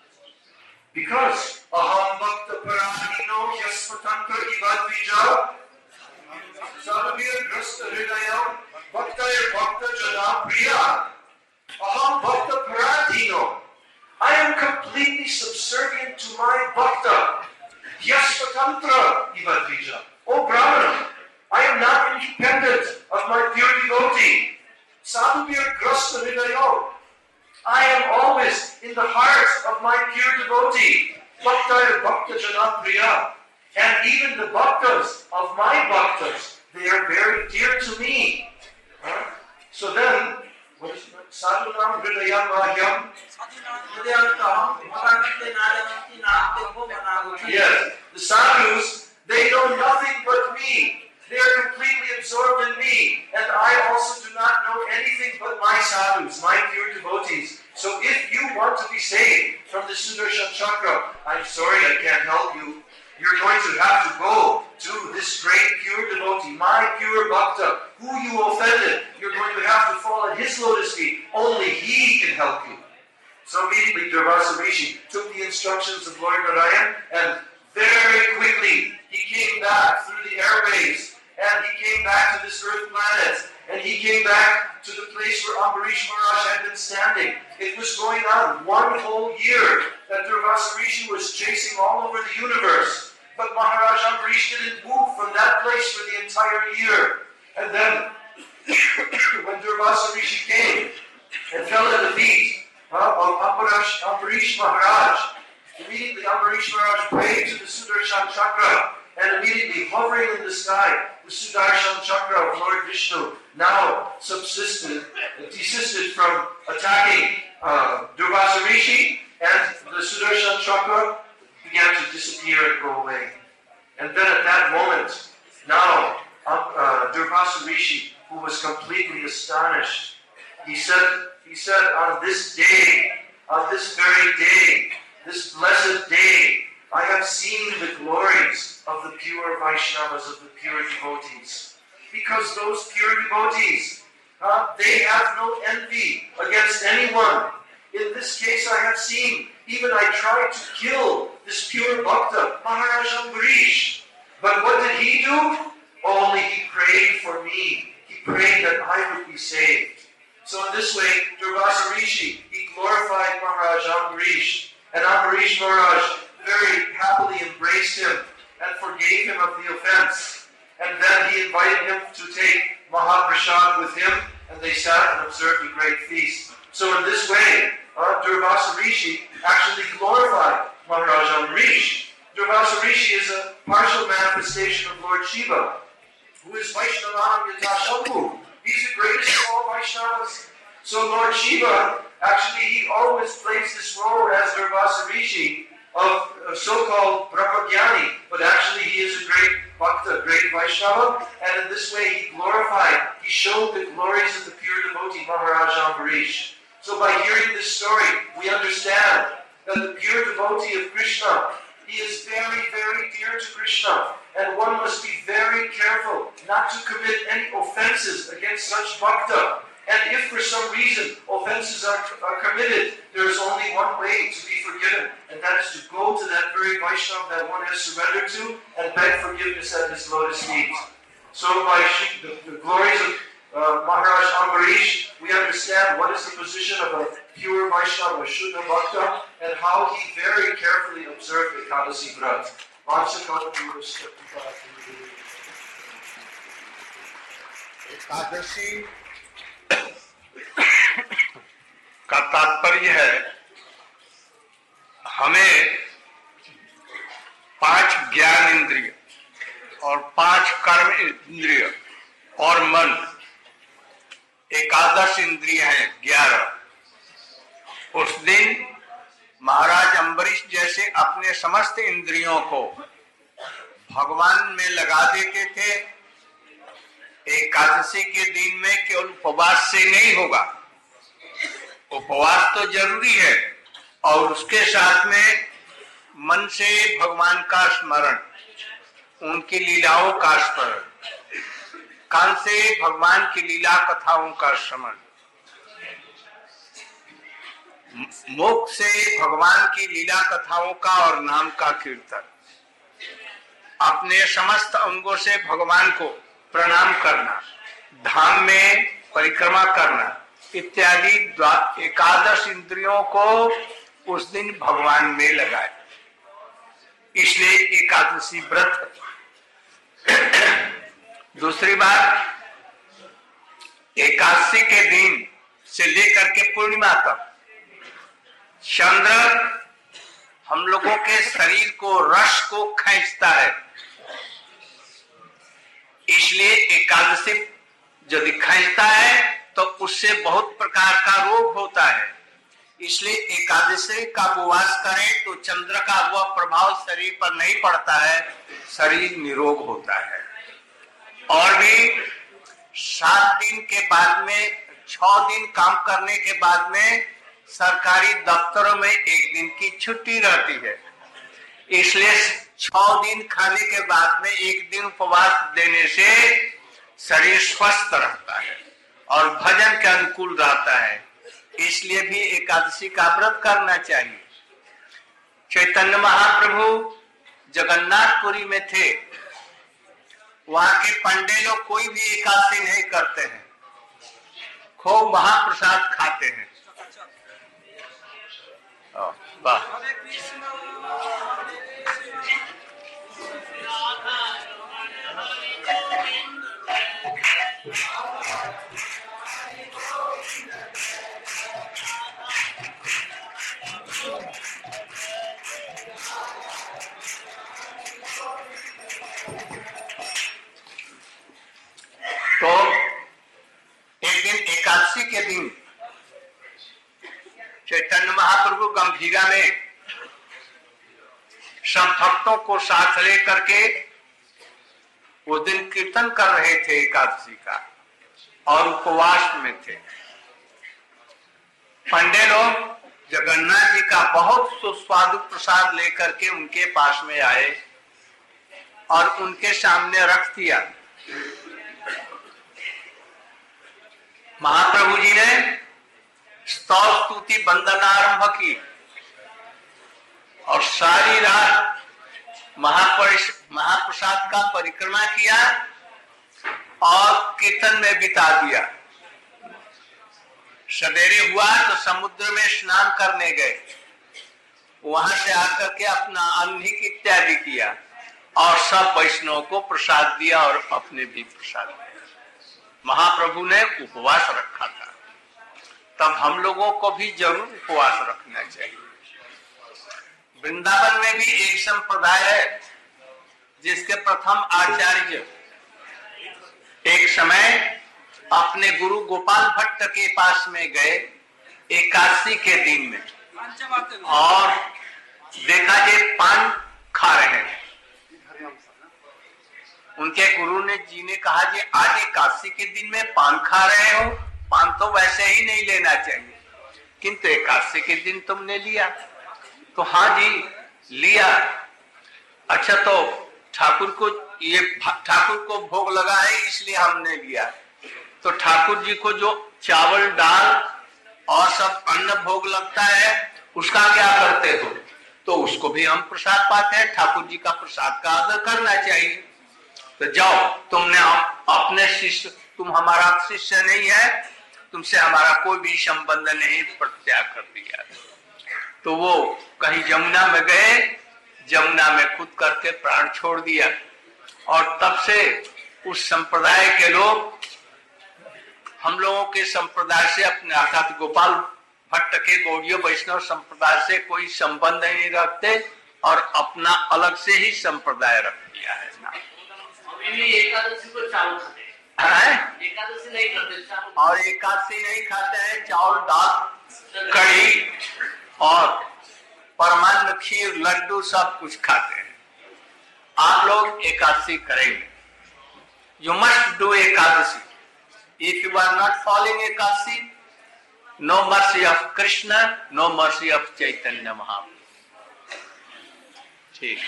Because aham bhakta paranino yaspatantra ivadvija sarabhir grasta hridayam bhaktaya bhakta jana priya aham bhakta paranino. I am completely subservient to my bhakta. Yaspatantra ivadvija. O Brahmana, I am not independent of my pure devotee. Sadhubhir grasta hridayam. I am always in the heart of my pure devotee, Bhaktaya Bhakta Jana Priya. And even the bhaktas of my bhaktas, they are very dear to me. Huh? So then, what is it? Sadhunam Hridayam Mahyam. Yes, the sadhus, they know nothing but me. They are completely absorbed in me. And I also do not know anything but my sadhus, my pure devotees. So if you want to be saved from the Sudarshan Chakra, I'm sorry I can't help you. You're going to have to go to this great pure devotee, my pure bhakta, who you offended. You're going to have to fall at his lotus feet. Only he can help you. So immediately Durvasa Rishi took the instructions of Lord Narayan, and very quickly he came back through the airways. And he came back to this earth planet. And he came back to the place where Ambarish Maharaj had been standing. It was going on one whole year that Durvasa Rishi was chasing all over the universe. But Maharaj Ambarish didn't move from that place for the entire year. And then, when Durvasa Rishi came and fell at the feet uh, of Ambarish, Ambarish Maharaj, immediately Ambarish Maharaj prayed to the Sudarshan Chakra. And immediately hovering in the sky, the Sudarshan Chakra of Lord Vishnu now subsisted, desisted from attacking uh, Durvasa Rishi, and the Sudarshan Chakra began to disappear and go away. And then at that moment, now uh, Durvasa Rishi, who was completely astonished, he said, he said, on this day, on this very day, this blessed day, I have seen the glories of the pure Vaishnavas, of the pure devotees. Because those pure devotees, uh, they have no envy against anyone. In this case I have seen, even I tried to kill this pure bhakta, Maharaj Ambarish. But what did he do? Only he prayed for me. He prayed that I would be saved. So in this way, Durvasa Rishi, he glorified Maharaj Ambarish. And Ambarish Maharaj very happily embraced him and forgave him of the offense. And then he invited him to take Mahaprasad with him, and they sat and observed a great feast. So in this way, uh, Durvasa Rishi actually glorified Maharaj Ambarish. Durvasa Rishi is a partial manifestation of Lord Shiva, who is Vaishnavam Yata Shambhu. He's the greatest of all Vaishnavas. So Lord Shiva, actually he always plays this role as Durvasa Rishi of, of so-called Brahmagyani, but actually he is a great Bhakta, great Vaishnava, and in this way he glorified, he showed the glories of the pure devotee Maharaj Ambarish. So by hearing this story, we understand that the pure devotee of Krishna, he is very, very dear to Krishna, and one must be very careful not to commit any offenses against such bhakta. And if for some reason offenses are, are committed, there is only one way to be forgiven, and that is to go to that very Vaishnava that one has surrendered to and beg forgiveness at his lotus feet. So by the, the glories of uh, Maharaj Ambarish, we understand what is the position of a pure Vaishnava, a Shuddha Bhakta, and how he very carefully observed Ekadasi Vrat. Ekadashi का तात्पर्य है हमें पांच ज्ञान इंद्रिय और पांच कर्म इंद्रिय और मन, एकादश इंद्रिय है ग्यारह। उस दिन महाराज अम्बरीश जैसे अपने समस्त इंद्रियों को भगवान में लगा देते थे। एकादशी के दिन में केवल उपवास से नहीं होगा, उपवास तो जरूरी है और उसके साथ में मन से भगवान का स्मरण, उनकी लीलाओं का स्मरण, कान से भगवान की लीला कथाओं का स्मरण, मुख से भगवान की लीला कथाओं का और नाम का कीर्तन, अपने समस्त अंगों से भगवान को प्रणाम करना, धाम में परिक्रमा करना इत्यादि एकादश इंद्रियों को उस दिन भगवान में लगाए। इसलिए एकादशी व्रत। दूसरी बात, एकादशी के दिन से लेकर के पूर्णिमा तक चंद्र हम लोगों के शरीर को, रस को खींचता है। इसलिए एकादशी यदि खींचता है तो उससे बहुत प्रकार का रोग होता है। इसलिए एकादशी का उपवास करें तो चंद्र का वह प्रभाव शरीर पर नहीं पड़ता है, शरीर निरोग होता है। और भी सात दिन के बाद में, छह दिन काम करने के बाद में सरकारी दफ्तरों में एक दिन की छुट्टी रहती है। इसलिए छह दिन खाने के बाद में एक दिन उपवास देने से शरीर स्वस्थ रहता है और भजन के अनुकूल रहता है। इसलिए भी एकादशी का व्रत करना चाहिए। चैतन्य महाप्रभु जगन्नाथपुरी में थे, वहां के पंडे लोग कोई भी एकादशी नहीं करते हैं, खूब महाप्रसाद खाते हैं। वाह, हरे कृष्ण तो एक दिन एकादशी के दिन चैतन्य महाप्रभु गंभीरा में सब भक्तों को साथ लेकर के वो दिन कीर्तन कर रहे थे एकादशी का और उपवास में थे। पंडे लोग जगन्नाथ जी का बहुत सुस्वादु प्रसाद लेकर के उनके पास में आए और उनके सामने रख दिया। महाप्रभु जी ने स्तव स्तुति वंदना आरंभ की और सारी रात महाप्रसाद का परिक्रमा किया और कीर्तन में बिता दिया। सवेरे हुआ तो समुद्र में स्नान करने गए, वहां से आकर के अपना अन्न इत्यादि किया और सब वैष्णव को प्रसाद दिया और अपने भी प्रसाद दिया। महाप्रभु ने उपवास रखा था, तब हम लोगों को भी जरूर उपवास रखना चाहिए। वृंदावन में भी एक संप्रदाय है जिसके प्रथम आचार्य एक समय अपने गुरु गोपाल भट्ट के पास में गए एकादशी के दिन में और देखा जे पान खा रहे हैं। उनके गुरु ने जी ने कहा जी आज एकादशी के दिन में पान खा रहे हो, पान तो वैसे ही नहीं लेना चाहिए, किंतु एकादशी के दिन तुमने लिया। तो हाँ जी लिया। अच्छा तो ठाकुर को ये ठाकुर को भोग लगा है इसलिए हमने लिया। तो ठाकुर जी को जो चावल दाल और सब अन्न भोग लगता है उसका क्या करते हो? तो उसको भी हम प्रसाद पाते हैं। ठाकुर जी का प्रसाद का आदर करना चाहिए। तो जाओ, तुमने अपने शिष्य, तुम हमारा शिष्य नहीं है, तुमसे हमारा कोई भी संबंध नहीं, प्रत्याग कर दिया। तो वो कहीं जमुना में गए, जमुना में कूद करके प्राण छोड़ दिया। और तब से उस संप्रदाय के लोग हम लोगों के संप्रदाय से अपने अर्थात गोपाल भट्ट के गौड़ीय वैष्णव संप्रदाय से कोई संबंध नहीं रखते और अपना अलग से ही संप्रदाय रख दिया है ना। एकादशी को चावल खाते हैं, एकादशी नहीं करते चावल, और एकादशी नहीं खाते हैं, चावल दाल कड़ी और परमान्न खीर लड्डू सब कुछ खाते हैं। आप लोग एकादशी करेंगे, you must do Ekadashi. If you are not following Ekadashi, no mercy of Krishna, no mercy of Chaitanya Mahaprabhu. ठीक।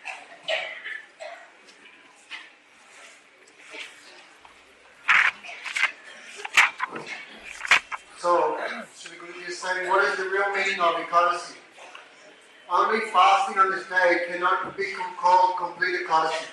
So, Shri Guruji is saying, what is the real meaning of Ekadasi? Only fasting on this day cannot be called complete Ekadasi.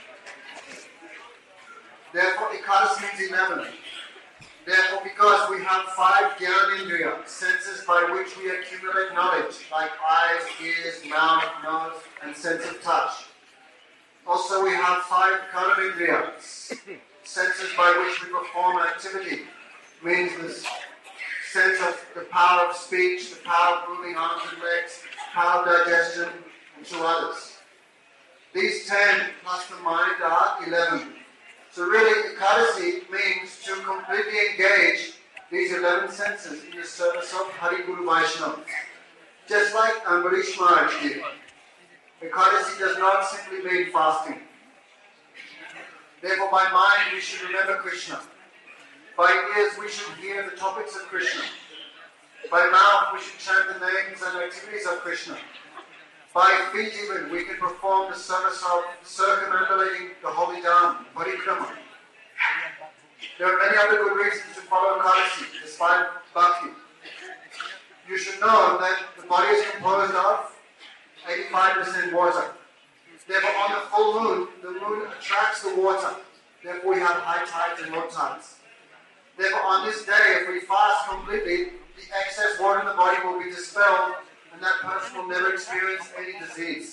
Therefore, Ekadasi means eleven. Therefore, because we have five Gyanendriya, senses by which we accumulate knowledge, like eyes, ears, mouth, nose, and sense of touch. Also, we have five Karmendriyas, senses by which we perform activity, means this sense of the power of speech, the power of moving arms and legs, power of digestion, and two others. These ten plus the mind are eleven. So really, Ekadasi means to completely engage these eleven senses in the service of Hari Guru Vaishnava. Just like Ambarish Maharaj did. Ekadasi does not simply mean fasting. Therefore, by mind we should remember Krishna. By ears we should hear the topics of Krishna. By mouth we should chant the names and activities of Krishna. By feet even we can perform the service of circumambulating the holy Dham, Parikrama. There are many other good reasons to follow Ekadasi, despite bhakti. You should know that the body is composed of eighty-five percent water. Therefore on the full moon, the moon attracts the water. Therefore we have high tides and low tides. Therefore, on this day, if we fast completely, the excess water in the body will be dispelled and that person will never experience any disease.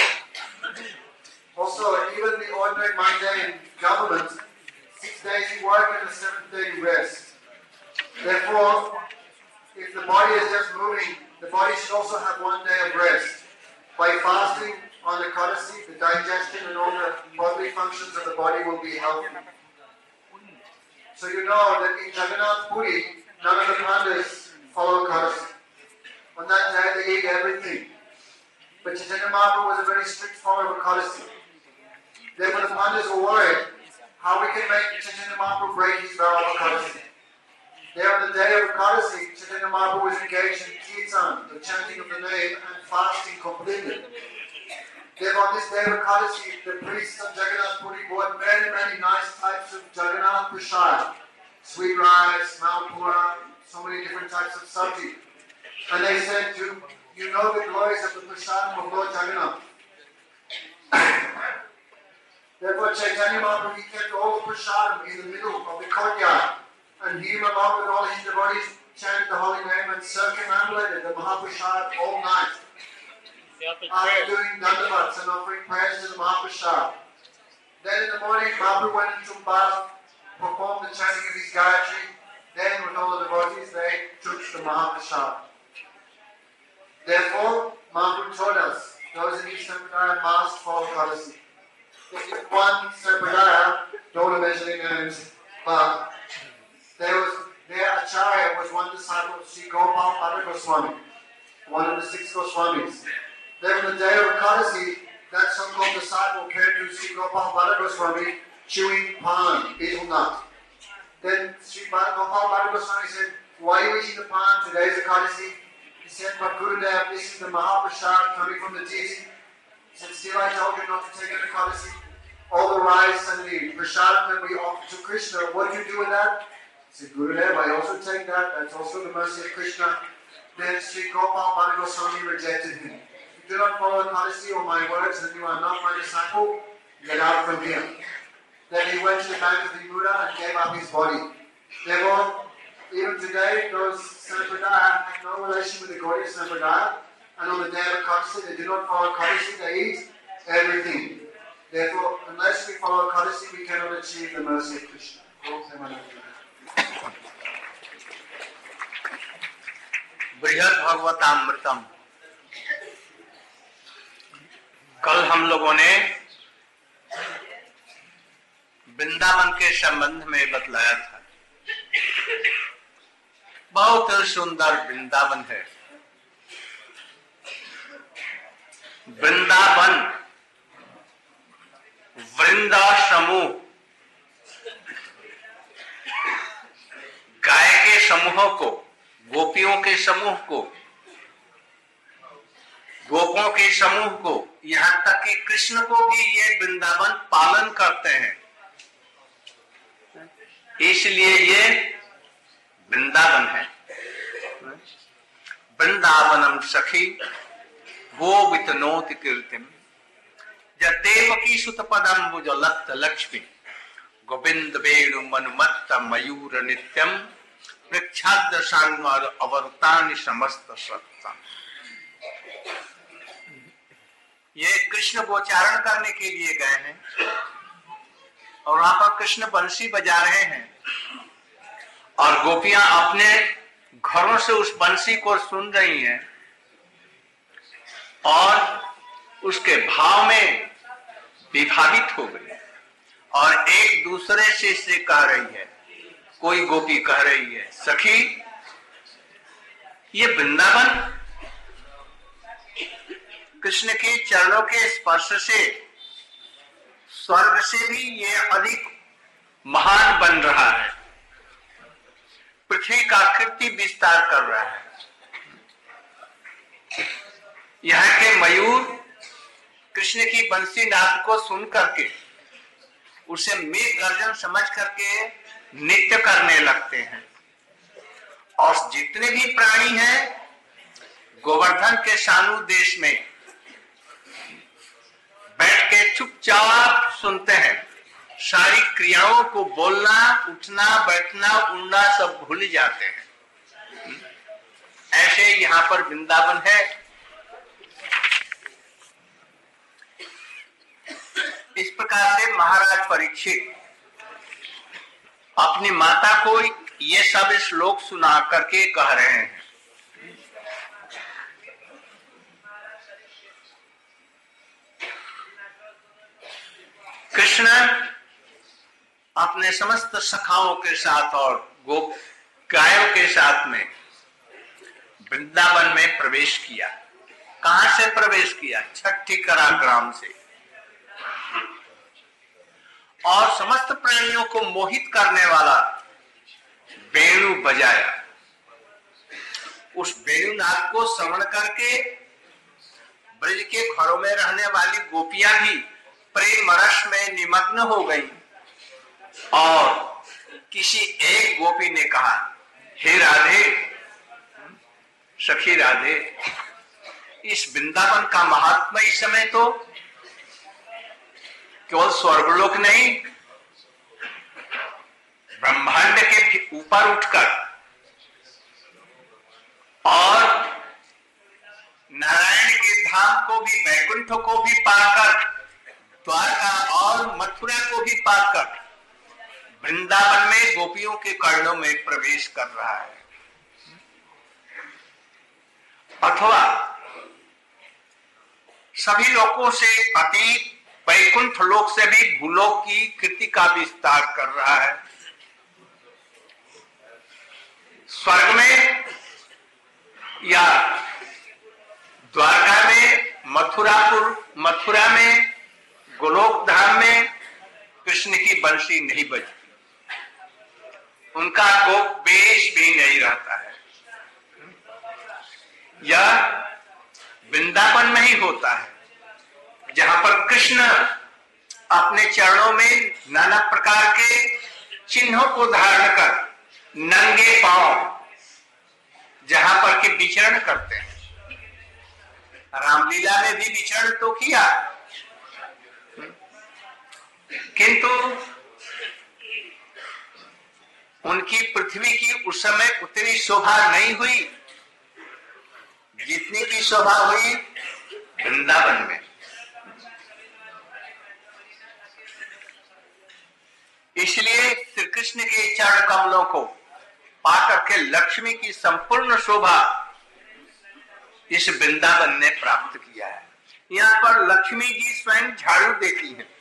Also, even the ordinary mundane government, six days you work and the seventh day you rest. Therefore, if the body is just moving, the body should also have one day of rest. By fasting on the Ekadasi, the digestion and all the bodily functions of the body will be healthy. So you know that in Jagannath Puri, none of the Pandas follow Ekadasi. On that day they eat everything. But Chaitanya Mahaprabhu was a very strict follower of Ekadasi. Therefore the Pandas were worried how we can make Chaitanya Mahaprabhu break his vow of Ekadasi. There on the day of Ekadasi, Chaitanya Mahaprabhu was engaged in Kirtan, the chanting of the name, and fasting completely. Therefore, on this day of Ekadasi, the priests of Jagannath Puri bought many, many nice types of Jagannath Prasad. Sweet rice, malpura, so many different types of sabji. And they said, you, you know the glories of the Prasad of Lord Jagannath. Therefore, Chaitanya Mahaprabhu kept all the prasadam in the middle of the courtyard, and he, along with all his devotees, chanted the holy name and circumambulated the Mahaprasad all night. After doing dandavats and offering prayers to the Mahaprasad. Then in the morning, Mahaprabhu went into bath, performed the chanting of his Gayatri. Then, with all the devotees, they took the Mahaprasad. Therefore, Mahaprabhu told us, those in each Sampradaya must follow Kadasi. If one Sampradaya, don't want to mention any names, but there was, their Acharya was one disciple of Sri Gopal Bhatta Goswami, one of the six Goswamis. Then on the day of Kadasi, that so-called disciple came to Sri Gopal Bhatta Goswami chewing pan, betel nut. Then Sri Gopal Bhatta Goswami said, why are you eating the pan? Today is Kadasi. He said, but Gurudev, this is the Mahaprasad coming from the deity. He said, still I told you not to take it to Kadasi. All the rice and the prasad that we offer to Krishna, what do you do with that? He said, Gurudev, I also take that. That's also the mercy of Krishna. Then Sri Gopal Bhatta Goswami rejected him. If you do not follow Kadasi or my words, then you are not my disciple. Get out from here. Then he went to the bank of the Yamuna and gave up his body. Therefore, even today, those Sampradaya have no relation with the Gaudiya Sampradaya, and on the day of Kadasi, they do not follow Kadasi, they eat everything. Therefore, unless we follow Kadasi, we cannot achieve the mercy of Krishna. बृहद भगवतामृतम। कल हम लोगों ने वृंदावन के संबंध में बतलाया था। बहुत सुंदर वृंदावन है। वृंदावन वृंदा समूह, गाय के समूह को, गोपियों के समूह को, गोपों के समूह को, यहाँ तक कि कृष्ण को भी ये वृंदावन पालन करते हैं। इसलिए ये वृंदावन है। वृंदावनम सखी वो वितनोति कीर्तिम देवकी सुत पदम भुजलत्त लक्ष्मी गोविंद वेणु मनुमत्त मयूर नित्यम प्रच्छाद सांवर अवरतानि समस्त सत्तम। ये कृष्ण गोचारण करने के लिए गए हैं और वहां पर कृष्ण बंसी बजा रहे हैं और गोपियां अपने घरों से उस बंसी को सुन रही हैं और उसके भाव में विभावित हो गई और एक दूसरे से से कह रही है। कोई गोपी कह रही है, सखी ये वृंदावन कृष्ण के चरणों के स्पर्श से स्वर्ग से भी ये अधिक महान बन रहा है, पृथ्वी का कीर्ति विस्तार कर रहा है। यहाँ के मयूर कृष्ण की बंसी नाद को सुन करके उसे मेघ गर्जन समझ करके नृत्य करने लगते हैं और जितने भी प्राणी हैं गोवर्धन के सानु देश में बैठ के चुपचाप सुनते हैं। सारी क्रियाओं को बोलना, उठना, बैठना, उड़ना सब भूल जाते हैं। ऐसे यहाँ पर वृंदावन है। इस प्रकार से महाराज परीक्षित अपनी माता को ये सब श्लोक सुना करके कह रहे हैं। कृष्ण अपने समस्त सखाओं के साथ और गो गायों के साथ में वृंदावन में प्रवेश किया। कहां से प्रवेश किया? छठी करा ग्राम से। और समस्त प्राणियों को मोहित करने वाला वेणु बजाया। उस वेणुनाद को श्रवण करके ब्रज के घरों में रहने वाली गोपियां भी प्रेम रस में निमग्न हो गई और किसी एक गोपी ने कहा, हे राधे, सखी राधे, इस वृंदावन का महात्मा इस समय तो केवल स्वर्गलोक नहीं, ब्रह्मांड के ऊपर उठकर और नारायण के धाम को भी, वैकुंठ को भी पाकर, द्वारका और मथुरा को भी पाकर वृंदावन में गोपियों के कर्णों में प्रवेश कर रहा है। अथवा सभी लोगों से अतीत वैकुंठ लोक से भी भूलोक की कृति का विस्तार कर रहा है। स्वर्ग में या द्वारका में, मथुरापुर मथुरा में, गोलोक धाम में कृष्ण की बंसी नहीं बजती, उनका गोप वेश भी नहीं रहता है। यह वृंदावन में ही होता है, जहां पर कृष्ण अपने चरणों में नाना प्रकार के चिन्हों को धारण कर नंगे पांव जहां पर कि विचरण करते हैं। रामलीला में भी विचरण तो किया, किंतु उनकी पृथ्वी की उस समय उतनी शोभा नहीं हुई जितनी की शोभा हुई वृंदावन में। इसलिए श्री कृष्ण के चरण कमलों को पाकर के लक्ष्मी की संपूर्ण शोभा इस वृंदावन ने प्राप्त किया है। यहाँ पर लक्ष्मी जी स्वयं झाड़ू देती हैं,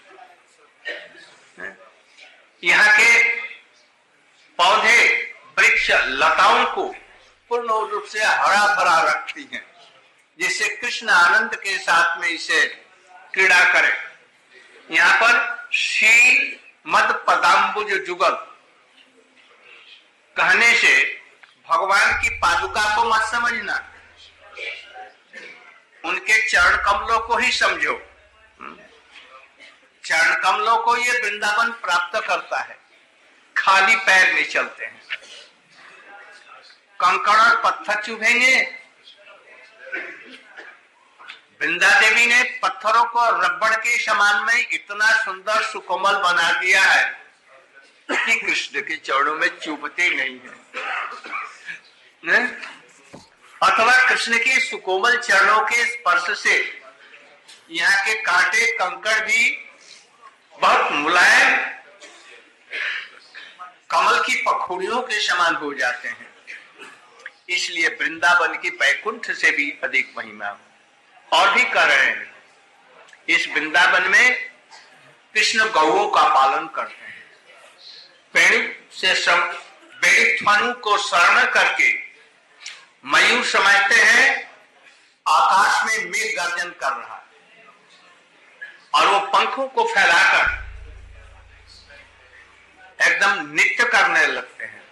यहाँ के पौधे वृक्ष लताओं को पूर्ण रूप से हरा भरा रखती हैं, जिससे कृष्ण आनंद के साथ में इसे क्रीड़ा करे। यहाँ पर श्री मद पदाम्बुज जुगल कहने से भगवान की पादुका को मत समझना, उनके चरण कमलों को ही समझो। चरण कमलों को ये वृंदावन प्राप्त करता है। खाली पैर नहीं चलते हैं, कंकड़ और पत्थर चुभेंगे। वृंदा देवी ने पत्थरों को रबड़ के समान में इतना सुंदर सुकोमल बना दिया है कि कृष्ण के चरणों में चुभते नहीं है। अथवा कृष्ण के सुकोमल चरणों के स्पर्श से यहाँ के कांटे कंकड़ भी बहुत मुलायम कमल की पखुड़ियों के समान हो जाते हैं। इसलिए वृंदावन की वैकुंठ से भी अधिक महिमा। और भी कर रहे हैं, इस वृंदावन में कृष्ण गौओं का पालन करते हैं। वेणु से सम वेणु को शरण करके मयूर समझते हैं आकाश में मेघ गर्जन कर रहा है, और वो पंखों को फैलाकर एकदम नृत्य करने लगते हैं।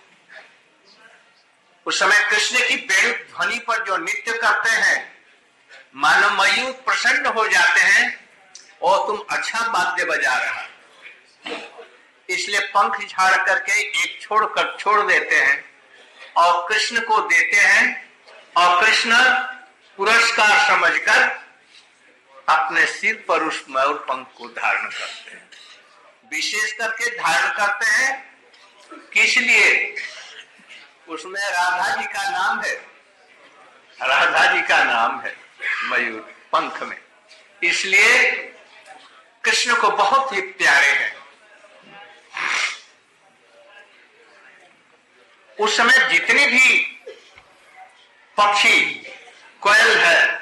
उस समय कृष्ण की वेणु ध्वनि पर जो नृत्य करते हैं, मानो मयूर प्रसन्न हो जाते हैं और तुम अच्छा वाद्य बजा रहा, इसलिए पंख झाड़ करके एक छोड़कर छोड़ देते हैं और कृष्ण को देते हैं, और कृष्ण पुरस्कार समझकर अपने सिर पर उस मयूर पंख को धारण करते हैं। विशेष करके धारण करते हैं किस लिए? उसमें राधा जी का नाम है, राधा जी का नाम है मयूर पंख में, इसलिए कृष्ण को बहुत ही प्यारे हैं। उस समय जितने भी पक्षी, कोयल है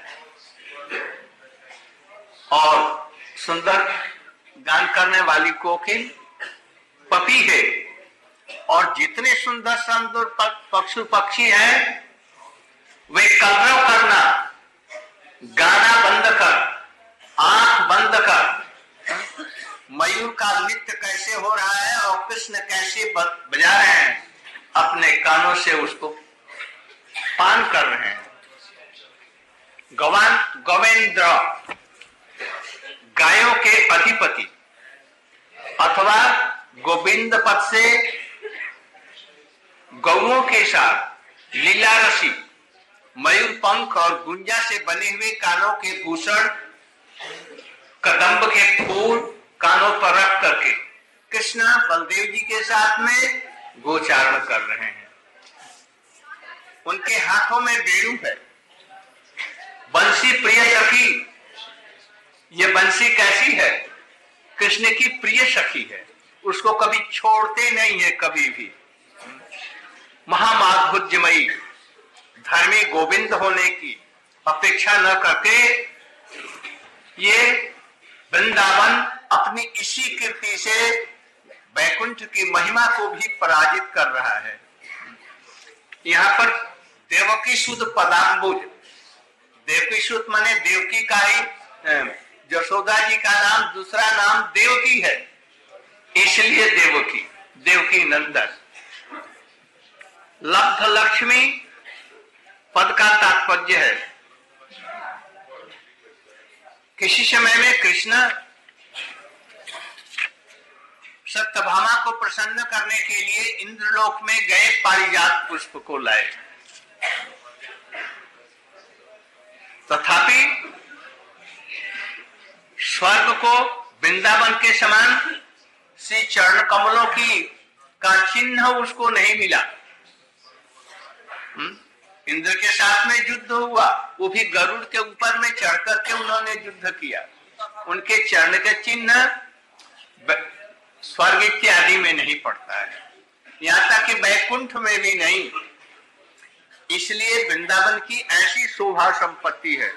और सुंदर गान करने वाली कोकिल, पपी है, और जितने सुंदर सुंदर पक्षु पक्षी हैं, वे कलरव करना, गाना बंद कर, आंख बंद कर, मयूर का नृत्य कैसे हो रहा है और कृष्ण कैसे बजा रहे हैं, अपने कानों से उसको पान कर रहे हैं। गवान गोवेंद्र गायों के अधिपति अथवा गोविंद पद से गौओं के साथ लीला रसी, मयूर पंख और गुंजा से बने हुए कानों के भूषण, कदम्ब के फूल कानों पर रख करके कृष्ण बलदेव जी के साथ में गोचारण कर रहे हैं। उनके हाथों में बेड़ू है, बंसी प्रिय सखी। ये बंसी कैसी है? कृष्ण की प्रिय सखी है, उसको कभी छोड़ते नहीं है कभी भी। महामाधुर्यमयी धर्मी गोविंद होने की अपेक्षा न करके ये वृंदावन अपनी इसी कीर्ति से वैकुंठ की महिमा को भी पराजित कर रहा है। यहाँ पर देवकी सुध पदाम्बुज, देवकी सुध माने देवकी का ही, यशोदा जी का नाम दूसरा नाम देवकी है, इसलिए देवकी, देवकी नंदन। लब्ध लक्ष्मी पद का तात्पर्य है किसी समय में कृष्ण सत्यभामा को प्रसन्न करने के लिए इंद्रलोक में गए, पारिजात पुष्प को लाए। तथापि स्वर्ग को वृंदावन के समान श्री चरण कमलों की का चिन्ह उसको नहीं मिला। हुँ? इंद्र के साथ में युद्ध हुआ, वो भी गरुड़ के ऊपर में चढ़ करके उन्होंने युद्ध किया। उनके चरण के चिन्ह स्वर्ग इत्यादि में नहीं पड़ता है, यहाँ तक कि वैकुंठ में भी नहीं। इसलिए वृंदावन की ऐसी शोभा संपत्ति है।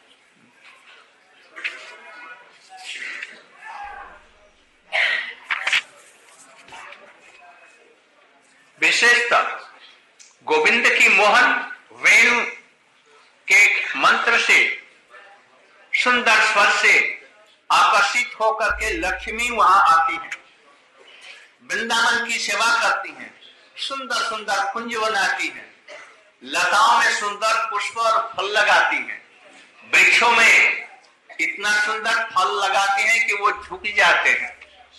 विशेषतः गोविंद की मोहन वेणु के मंत्र से, सुंदर स्वर से आकर्षित होकर के लक्ष्मी वहां आती है, वृंदावन की सेवा करती हैं, सुंदर सुंदर कुंज बनाती हैं, लताओं में सुंदर पुष्प और फल लगाती हैं, वृक्षों में इतना सुंदर फल लगाते हैं कि वो झुक जाते हैं।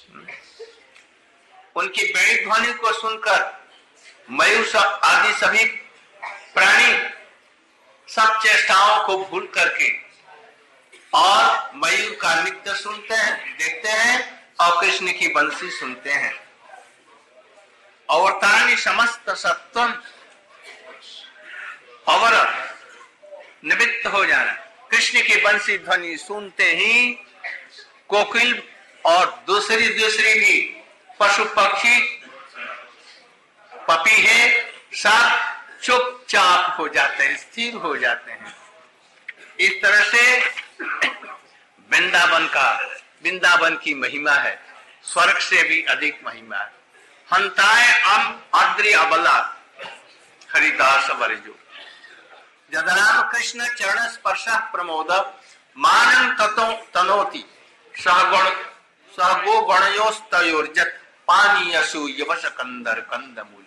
उनकी वेणी ध्वनि को सुनकर मयूर सब आदि सभी प्राणी सब चेष्टाओं को भूल करके और मयूर का नृत्य सुनते हैं, देखते हैं और कृष्ण की बंसी सुनते हैं। अवतारणी समस्त सत्वम अवर निवृत्त हो जाना। कृष्ण की बंसी ध्वनि सुनते ही कोकिल और दूसरी दूसरी भी पशु पक्षी पपीहे सब चुपचाप हो जाते हैं, स्थिर हो जाते हैं। इस तरह से वृंदावन का, वृंदावन की महिमा है, स्वर्ग से भी अधिक महिमा है। हंताए अम अद्रि अबला हरिदास वरजो जदनाम कृष्ण चरण स्पर्श प्रमोद मानम ततो तनोति सहगुण सहगो गणयोस्तयोर्जत पानीयसु यवश कंदर कंद मूले।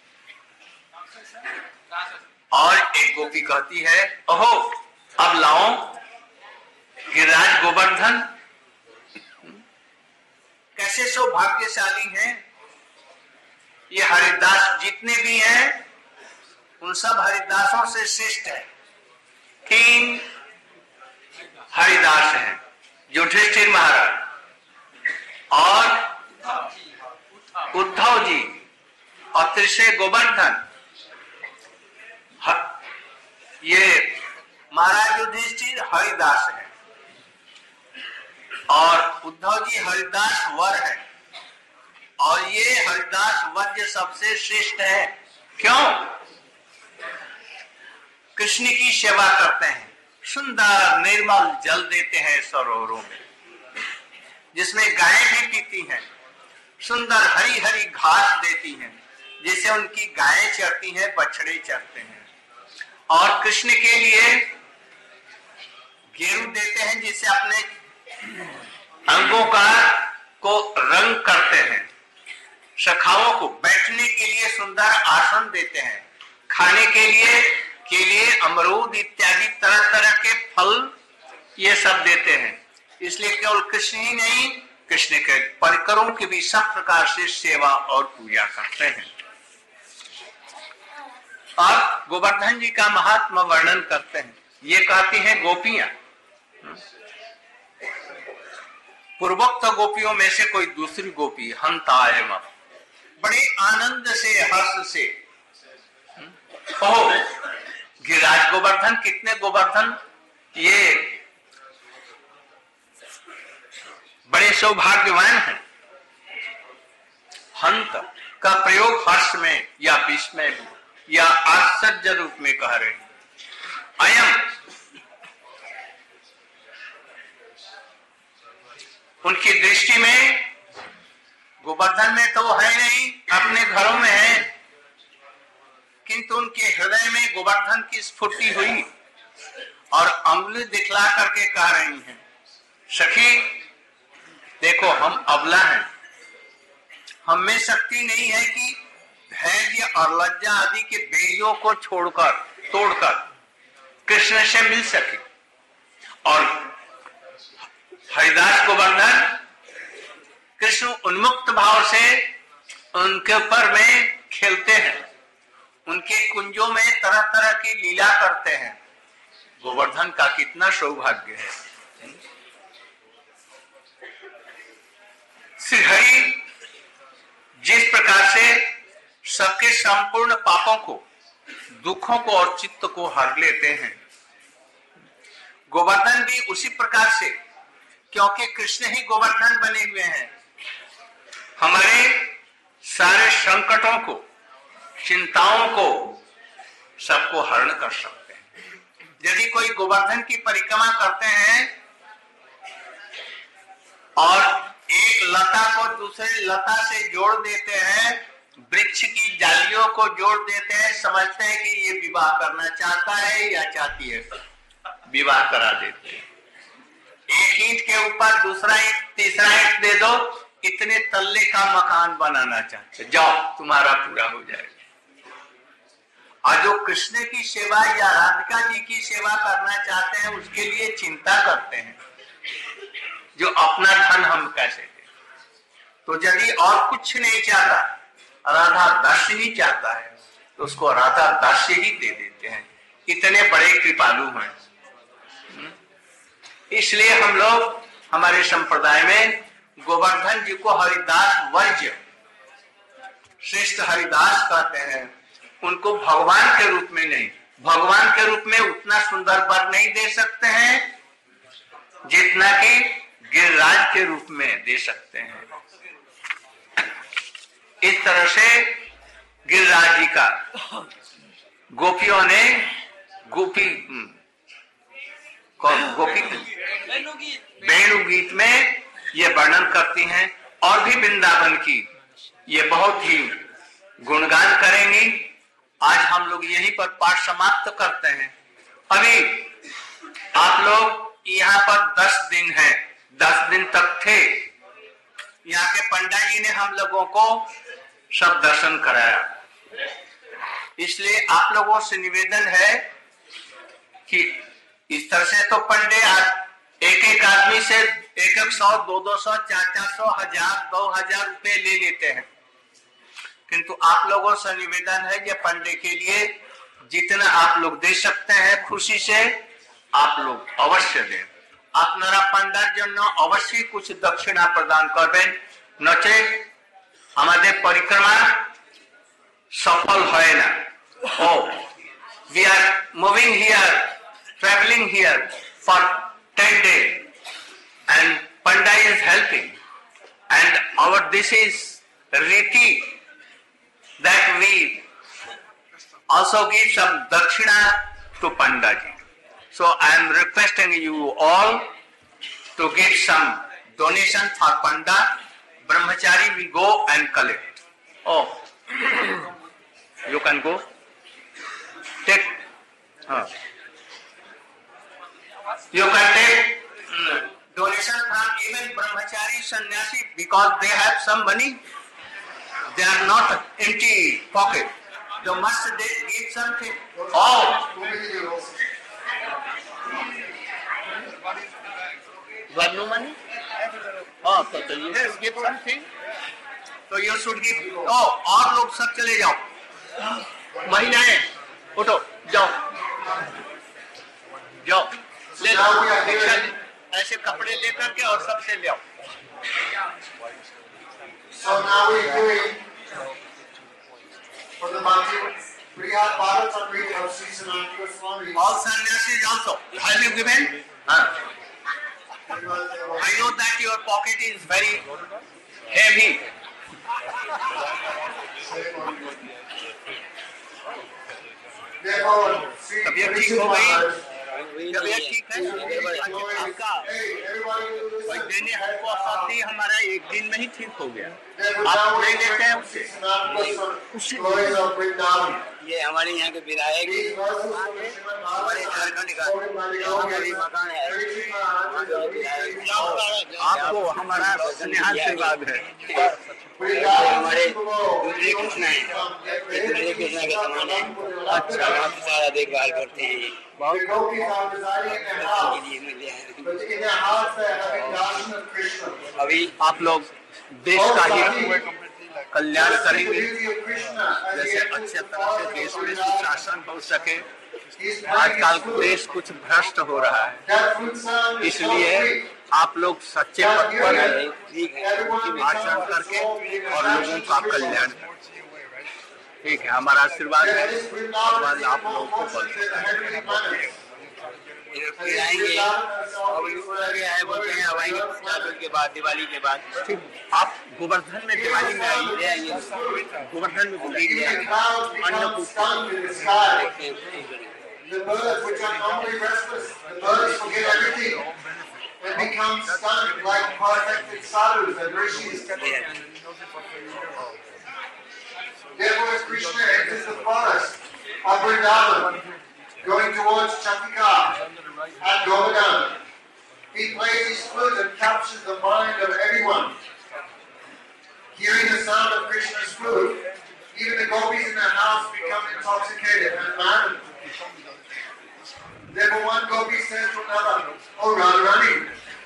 और एक गोपी कहती है, ओहो अब लाओ गिरिराज गोवर्धन, कैसे सौभाग्यशाली हैं ये हरिदास, जितने भी हैं उन सब हरिदासों से श्रेष्ठ है। किंग हरिदास हैं, युधिष्ठिर महाराज और उद्धव जी और त्रिशे गोवर्धन। ये महाराज युधिष्ठिर हरिदास है और उद्धव जी हरिदास वर है, और ये हरिदास वर सबसे श्रेष्ठ है। क्यों? कृष्ण की सेवा करते हैं, सुंदर निर्मल जल देते हैं सरोवरों में जिसमें गायें भी पीती हैं, सुंदर हरी हरी घास देती हैं जिसे उनकी गायें चरती हैं, बछड़े चरते हैं। और कृष्ण के लिए गेरू देते हैं जिसे अपने अंगों का को रंग करते हैं। सखाओं को बैठने के लिए सुंदर आसन देते हैं, खाने के लिए के लिए अमरूद इत्यादि तरह तरह के फल ये सब देते हैं। इसलिए केवल कृष्ण ही नहीं, कृष्ण के परिकरों की भी सब प्रकार से सेवा और पूजा करते हैं। और गोवर्धन जी का महात्मा वर्णन करते हैं। ये कहती हैं गोपियां, पूर्वोक्त गोपियों में से कोई दूसरी गोपी हंतायम बड़े आनंद से हर्ष से ओह गिरिराज गोवर्धन, कितने गोवर्धन, ये बड़े सौभाग्यवान हैं। हंत का प्रयोग हर्ष में या विस्मय या आश्चर्य रूप में कह रहे हैं। अयम उनकी दृष्टि में गोवर्धन में तो है नहीं, अपने घरों में है, किंतु उनके हृदय में गोवर्धन की स्फूर्ति हुई और अंगुली दिखला करके कह रही हैं, सखी देखो हम अबला हैं, हम में शक्ति नहीं है कि धैर्य और लज्जा आदि के बेड़ियों को छोड़कर तोड़कर कृष्ण से मिल सके। और हरिदास गोवर्धन कृष्ण उन्मुक्त भाव से उनके ऊपर में खेलते हैं, उनके कुंजों में तरह तरह की लीला करते हैं। गोवर्धन का कितना सौभाग्य है। श्री हरि जिस प्रकार से सबके संपूर्ण पापों को, दुखों को और चित्त को हर लेते हैं, गोवर्धन भी उसी प्रकार से, क्योंकि कृष्ण ही गोवर्धन बने हुए हैं, हमारे सारे संकटों को, चिंताओं को सबको हरण कर सकते हैं। यदि कोई गोवर्धन की परिक्रमा करते हैं और एक लता को दूसरे लता से जोड़ देते हैं, वृक्ष की जालियों को जोड़ देते हैं, समझते हैं कि ये विवाह करना चाहता है या चाहती है, विवाह करा देते हैं। एक ईंट के ऊपर दूसरा ईंट, तीसरा ईंट दे दो, इतने तल्ले का मकान बनाना चाहते, जाओ तुम्हारा पूरा हो जाएगा। और जो कृष्ण की सेवा या राधिका जी की सेवा करना चाहते हैं, उसके लिए चिंता करते हैं, जो अपना धन हम कैसे दे। तो यदि और कुछ नहीं चाहता, राधा दासी ही चाहता है, तो उसको राधा दासी ही दे देते हैं। इतने बड़े कृपालु हैं। इसलिए हम लोग हमारे संप्रदाय में गोवर्धन जी को हरिदास वर्ज्य, श्रेष्ठ हरिदास कहते हैं। उनको भगवान के रूप में नहीं, भगवान के रूप में उतना सुंदर वर नहीं दे सकते हैं जितना कि गिरिराज के रूप में दे सकते हैं। इस तरह से गिरिराज जी का गोपियों ने गोपी गोपी वेणु गीत में ये वर्णन करती हैं, और भी वृंदावन की ये बहुत ही गुणगान करेंगी। आज हम लोग यहीं पर पाठ समाप्त करते हैं। अभी आप लोग यहाँ पर दस दिन हैं, दस दिन तक थे। यहाँ के पंडा जी ने हम लोगों को सब दर्शन कराया, इसलिए आप लोगों से निवेदन है कि इस तरह से तो पंडे एक एक आदमी से एक एक सौ, दो दो सौ, चार चार सौ, हजार, दो हजार रुपए ले लेते हैं, किंतु आप लोगों से निवेदन है कि पंडे के लिए जितना आप लोग दे सकते हैं खुशी से आप लोग अवश्य दें। আপনারা পান্ডার জন্য অবশ্যই कुछ दक्षिणा प्रदान করবেন, নচেত আমাদের পরিক্রমা সফল হয় না। Oh, we are moving here, traveling here for ten days, and Panda is helping, and our this is riti that we also give some dakshina to Panda ji. So I am requesting you all to give some donation for Panda. Brahmachari will go and collect. Oh, you can go. Take. Uh, you can take uh, donation from even Brahmachari, Sannyasi, because they have some money. They are not empty pocket. You must give something. Oh. Got no money? Oh, so, so you should give something. So you should give. Oh, और लोग सब चले जाओ, महिलाएं उठो, जाओ जाओ ले लो, ऐसे कपड़े लेकर के और सबसे ले आओ। So now we're doing for the Bhakti Priyat Bharatamrita of Sri Sanatana Goswami. All sannyasis also. Have you given? Huh? I know that your pocket is very heavy. Therefore, Sri तबीयत ठीक हो गई? तबीयत ठीक है? आपका कोई देने हमको औषधि हमारा एक दिन में ही ठीक हो गया। आप नहीं लेते हैं उसे? ये हमारे यहाँ के विधायक हमारे झारखंड का मकान है। आपको हमारा स्नेह आशीर्वाद है। हमारे दूसरे कृष्णा है, दूसरे कृष्णा के समान है। अच्छा, आप सारा देखभाल करते हैं। अभी आप लोग देश का ही कल्याण करेंगे, जैसे अच्छे तरह से देश में सुशासन हो सके। आजकल देश कुछ भ्रष्ट हो रहा है, इसलिए आप लोग सच्चे पथ पर आचरण करके और लोगों का कल्याण करें। ठीक है, हमारा आशीर्वाद है। आशीर्वाद आप लोगों को आएंगे और बोलते हैं आएंगे के बाद, दिवाली के बाद। आप गोवर्धन में दिवाली में आइए, गोवर्धन में बोलिए The birds which are normally restless, the birds forget everything and become stunned like perfected sadhus and rishis. Therefore, as Krishna enters the forest of Vrindavan, going towards Chatika and Govardhan, he plays his flute and captures the mind of everyone. Hearing the sound of Krishna's flute, even the gopis in the house become intoxicated and maddened. Therefore, one gopi says to another, "Oh Radharani,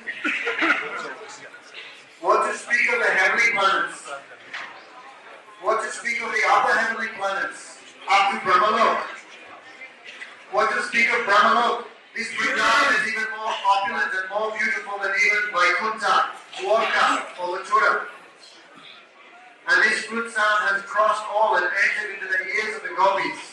what to speak of the heavenly planets? What to speak of the other heavenly planets? Up to Brahmalok. What to speak of Brahmalok? This Vrindavan is even more opulent and more beautiful than even Vaikuntha, Dwarka, or Mathura. And this flute sound has crossed all and entered into the ears of the gopis.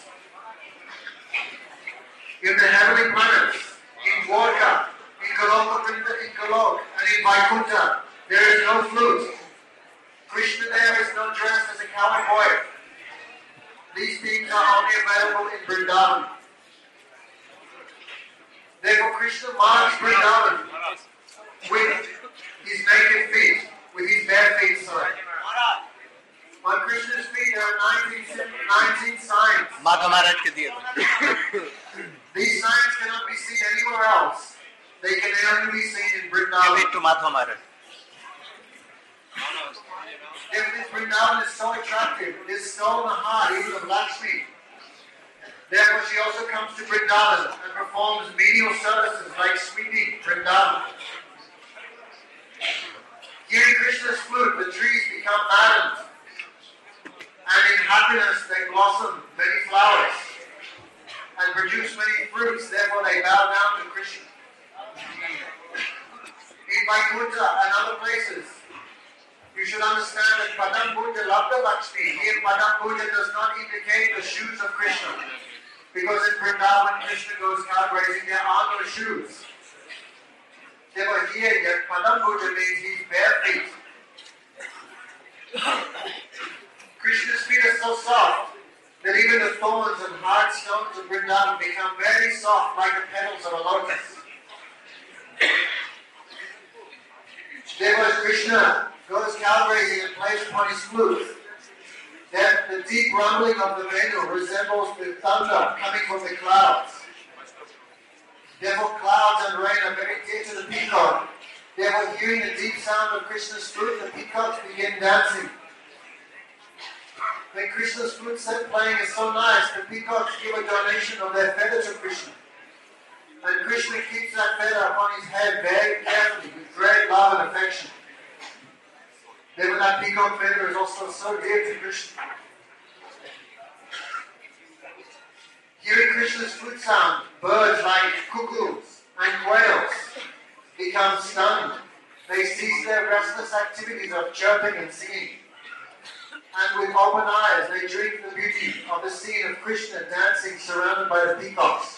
In the heavenly planets, in Dwarka, in Goloka, in Golok, and in Vaikuntha, there is no flute. Krishna there is no dressed as a cowboy boy. These things are only available in Vrindavan. Therefore, Krishna marks Vrindavan with his naked feet, with his bare feet, sorry. On Krishna's feet there are nineteen, nineteen signs. माता महाराज के दिए। These signs cannot be seen anywhere else. They can only be seen in Vrindavan. to माता महाराज। If this Vrindavan is so attractive, it is so in the heart even of Lakshmi. Therefore, she also comes to Vrindavan and performs menial services like sweeping Vrindavan. Hearing Krishna's flute, the trees become maddened, and in happiness they blossom many flowers and produce many fruits. Therefore, they bow down to Krishna. In Vaikuntha and other places, you should understand that Padam Puja Labda Lakshmi. Here, Padam Puja does not indicate the shoes of Krishna, because in Vrindavan, Krishna goes cow grazing, there are no shoes. Therefore, here, that Padam Puja means his bare feet. Krishna's feet are so soft that even the thorns and hard stones of Vrindavan become very soft like the petals of a lotus. Therefore, as Krishna goes cow grazing and plays upon his flute, that the deep rumbling of the Venu resembles the thunder coming from the clouds. Therefore, clouds and rain are very dear to the peacock. Therefore, hearing the deep sound of Krishna's flute, the peacocks begin dancing. When Krishna's flute set playing is so nice, the peacocks give a donation of their feather to Krishna. And Krishna keeps that feather upon his head very carefully, with great love and affection. Therefore, that peacock feather is also so dear to Krishna. Hearing Krishna's flute sound, birds like cuckoos and quails become stunned They cease their restless activities of chirping and singing. And with open eyes they drink the beauty of the scene of Krishna dancing surrounded by the peacocks.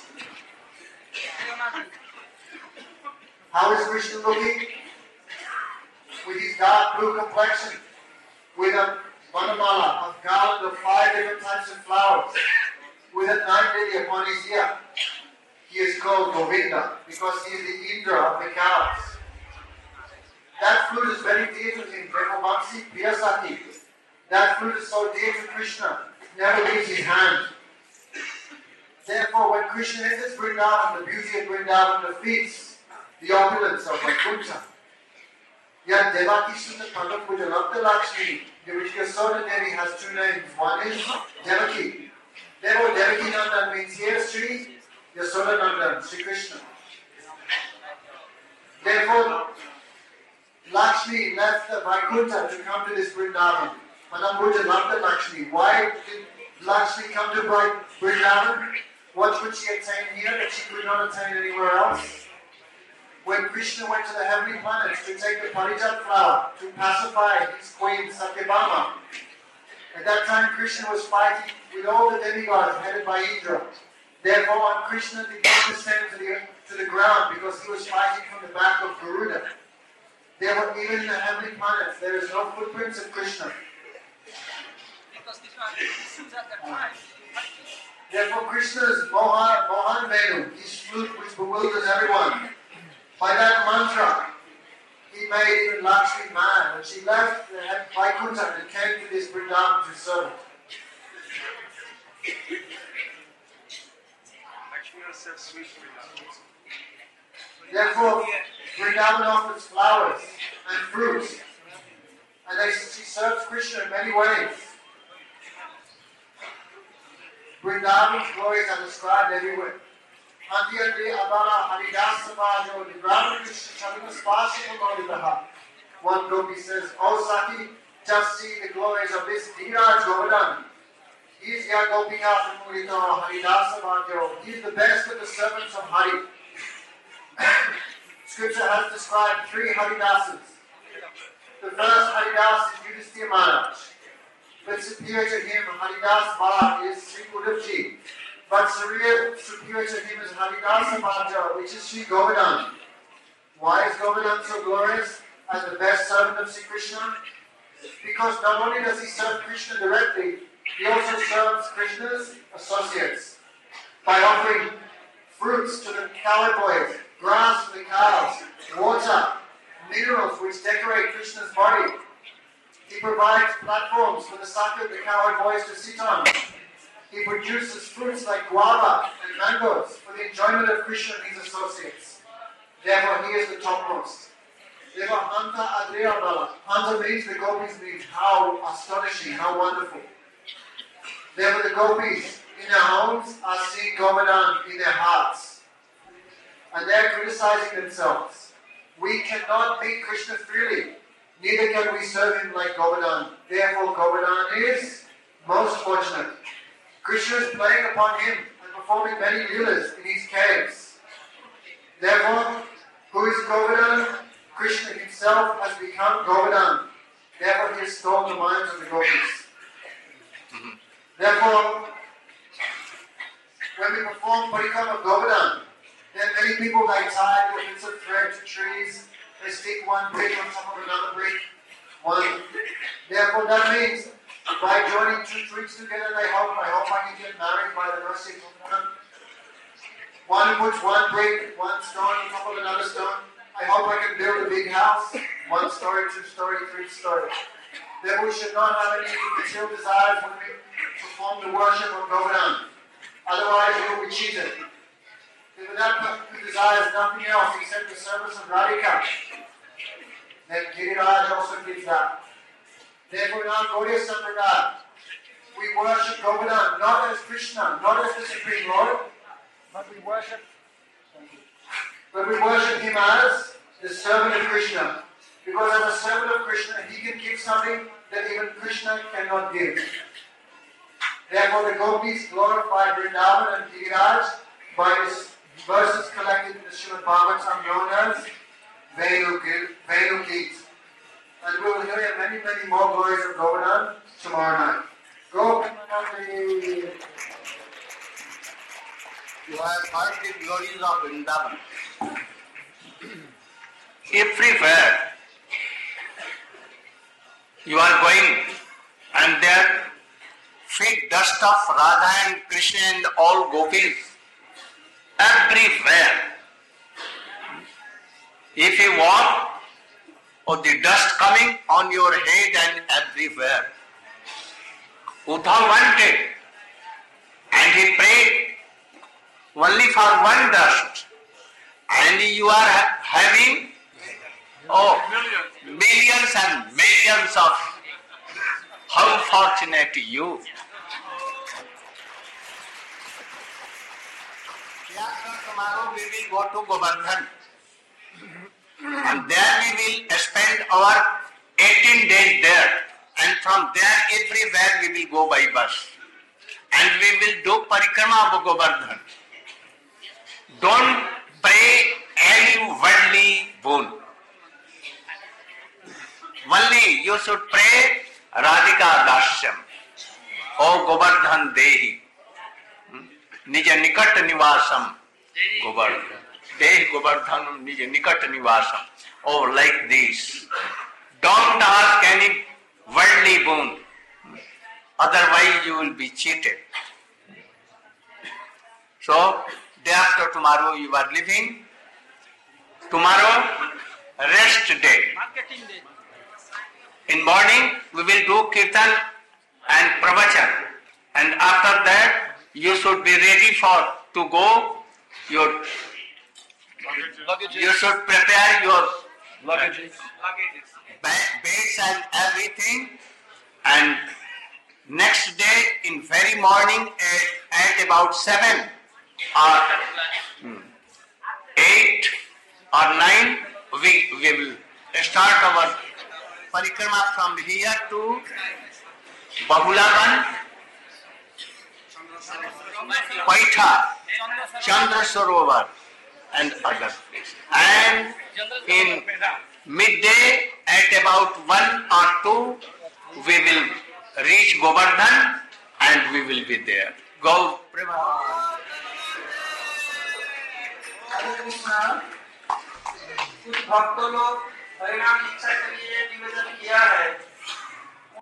How is Krishna looking? With his dark blue complexion, with a vanamala, a garland of five different types of flowers, with a night lily upon his ear. He is called Govinda because he is the Indra of the cows. That flute is very dear to him, therefore Bhamsi Piyasati. That flute is so dear to Krishna, it never leaves his hand. Therefore, when Krishna enters Vrindavan, the beauty of Vrindavan defeats the opulence of Vaikuntha. Yet Devaki Sutta Kandapuja Nanda Lakshmi, which Yasoda Devi has two names. One is Devaki. Therefore, Devaki Nandan means here Sri Yasoda Nandan, Sri Krishna. Therefore, Lakshmi left the Vaikuntha to come to this Vrindavan. Manambuja Nanda Lakshmi. Why did Lakshmi come to Vrindavan? What could she attain here that she could not attain anywhere else? When Krishna went to the heavenly planets to take the Parijat flower to pacify his queen Satyabhama, at that time Krishna was fighting with all the demigods headed by Indra. Therefore, when Krishna did not descend to the, to the ground because he was fighting from the back of Garuda, there were even in the heavenly planets, there is no footprints of Krishna. Because this one is at that time. Therefore, Krishna's Mohan, Mohan Venu, his flute which bewilders everyone, by that mantra, he made even Lakshmi mad. When she left the Vaikuntha and came to this Vrindavan to serve it. Therefore, Vrindavan offers flowers and fruits, and they, she serves Krishna in many ways. Vrindavan's glories are described everywhere. One gopi says, "Oh Sati, just see the glories of this Dheeraj Govardhan. He is Ya Gopika Pramudita Haridasa Vajo. He is the best of the servants of Hari." Scripture has described three Haridasas. The first Haridas is Yudhisthira Maharaj. But superior to him, Haridas Bhatt is Sri Uddhavji. But superior, superior to him is Haridasa Bhaja, which is Sri Govardhan. Why is Govardhan so glorious as the best servant of Sri Krishna? Because not only does he serve Krishna directly, he also serves Krishna's associates by offering fruits to the cow boys, grass to the cows, water, minerals which decorate Krishna's body. He provides platforms for the Sakya, the cowherd boys to sit on. He produces fruits like guava and mangoes for the enjoyment of Krishna and his associates. Therefore, he is the topmost. Therefore, Hanta Adriya Bala. Hanta means, the gopis means how astonishing, how wonderful. Therefore, the gopis in their homes are seeing Govardhan in their hearts. And they are criticizing themselves. We cannot meet Krishna freely. Neither can we serve him like Govardhan. Therefore, Govardhan is most fortunate. Krishna is playing upon him and performing many leelas in his caves. Therefore, who is Govardhan? Krishna himself has become Govardhan. Therefore, he has stolen the minds of the gopis. Therefore, when we perform Parikrama Govardhan, then many people they tie with bits of thread to trees. They stick one brick on top of another brick. One. Therefore, that means by joining two bricks together, they hope, I hope I can get married by the mercy of God. One puts one brick, one stone on top of another stone. I hope I can build a big house. One story, two story, three story. Then we should not have any material desires when we perform the worship of Govardhan. Otherwise, we will be cheated. If that person desires nothing else except the service of Radhika, then Giriraj also gives that. Therefore, in our Gaudiya Sampradaya, we worship Govardhan not as Krishna, not as the Supreme Lord, but we worship, but we worship him as the servant of Krishna. Because as a servant of Krishna, he can give something that even Krishna cannot give. Therefore, the gopis glorify Vrindavan and Giriraj by this verses collected in the Srimad Bhagavatam known as Venukit, Venukit. And we'll hear many, many more glories of Govardhan tomorrow night. Govardhan. You have heard the glories of Vrindavan. Everywhere you are going, and there feet dust of Radha and Krishna and all gopis. Everywhere. If you walk, or the dust coming on your head and everywhere. Uddhav wanted, and he prayed only for one dust, and you are ha- having oh millions and millions of. How fortunate you! Tomorrow we will go to Govardhan, and there we will spend our eighteen days there, and from there everywhere we will go by bus, and we will do parikrama of Govardhan. Don't pray any worldly boon. Only you should pray Radhika Dashyam. O Govardhan Dehi. Nija Nikat Nivasam. Govardhan. Dehi Govardhanam Nija Nikat Nivasam. Oh, like this. Don't ask any worldly boon. Otherwise you will be cheated. So, day after tomorrow you are leaving. Tomorrow, rest day. In morning, we will do kirtan and pravachan. And after that, you should be ready for to go. Your, you should prepare your luggages, beds and everything. And next day, in very morning, at, at about seven or hmm, eight or nine, we, we will start our parikrama from here to Bahulavan, Paitha, Chandra Sarovar and other places. And in midday at about one or two, we will reach Govardhan and we will be there. Go Prema. कुछ भक्तों लोग हरिनाम दीक्षा के लिए निवेदन किया है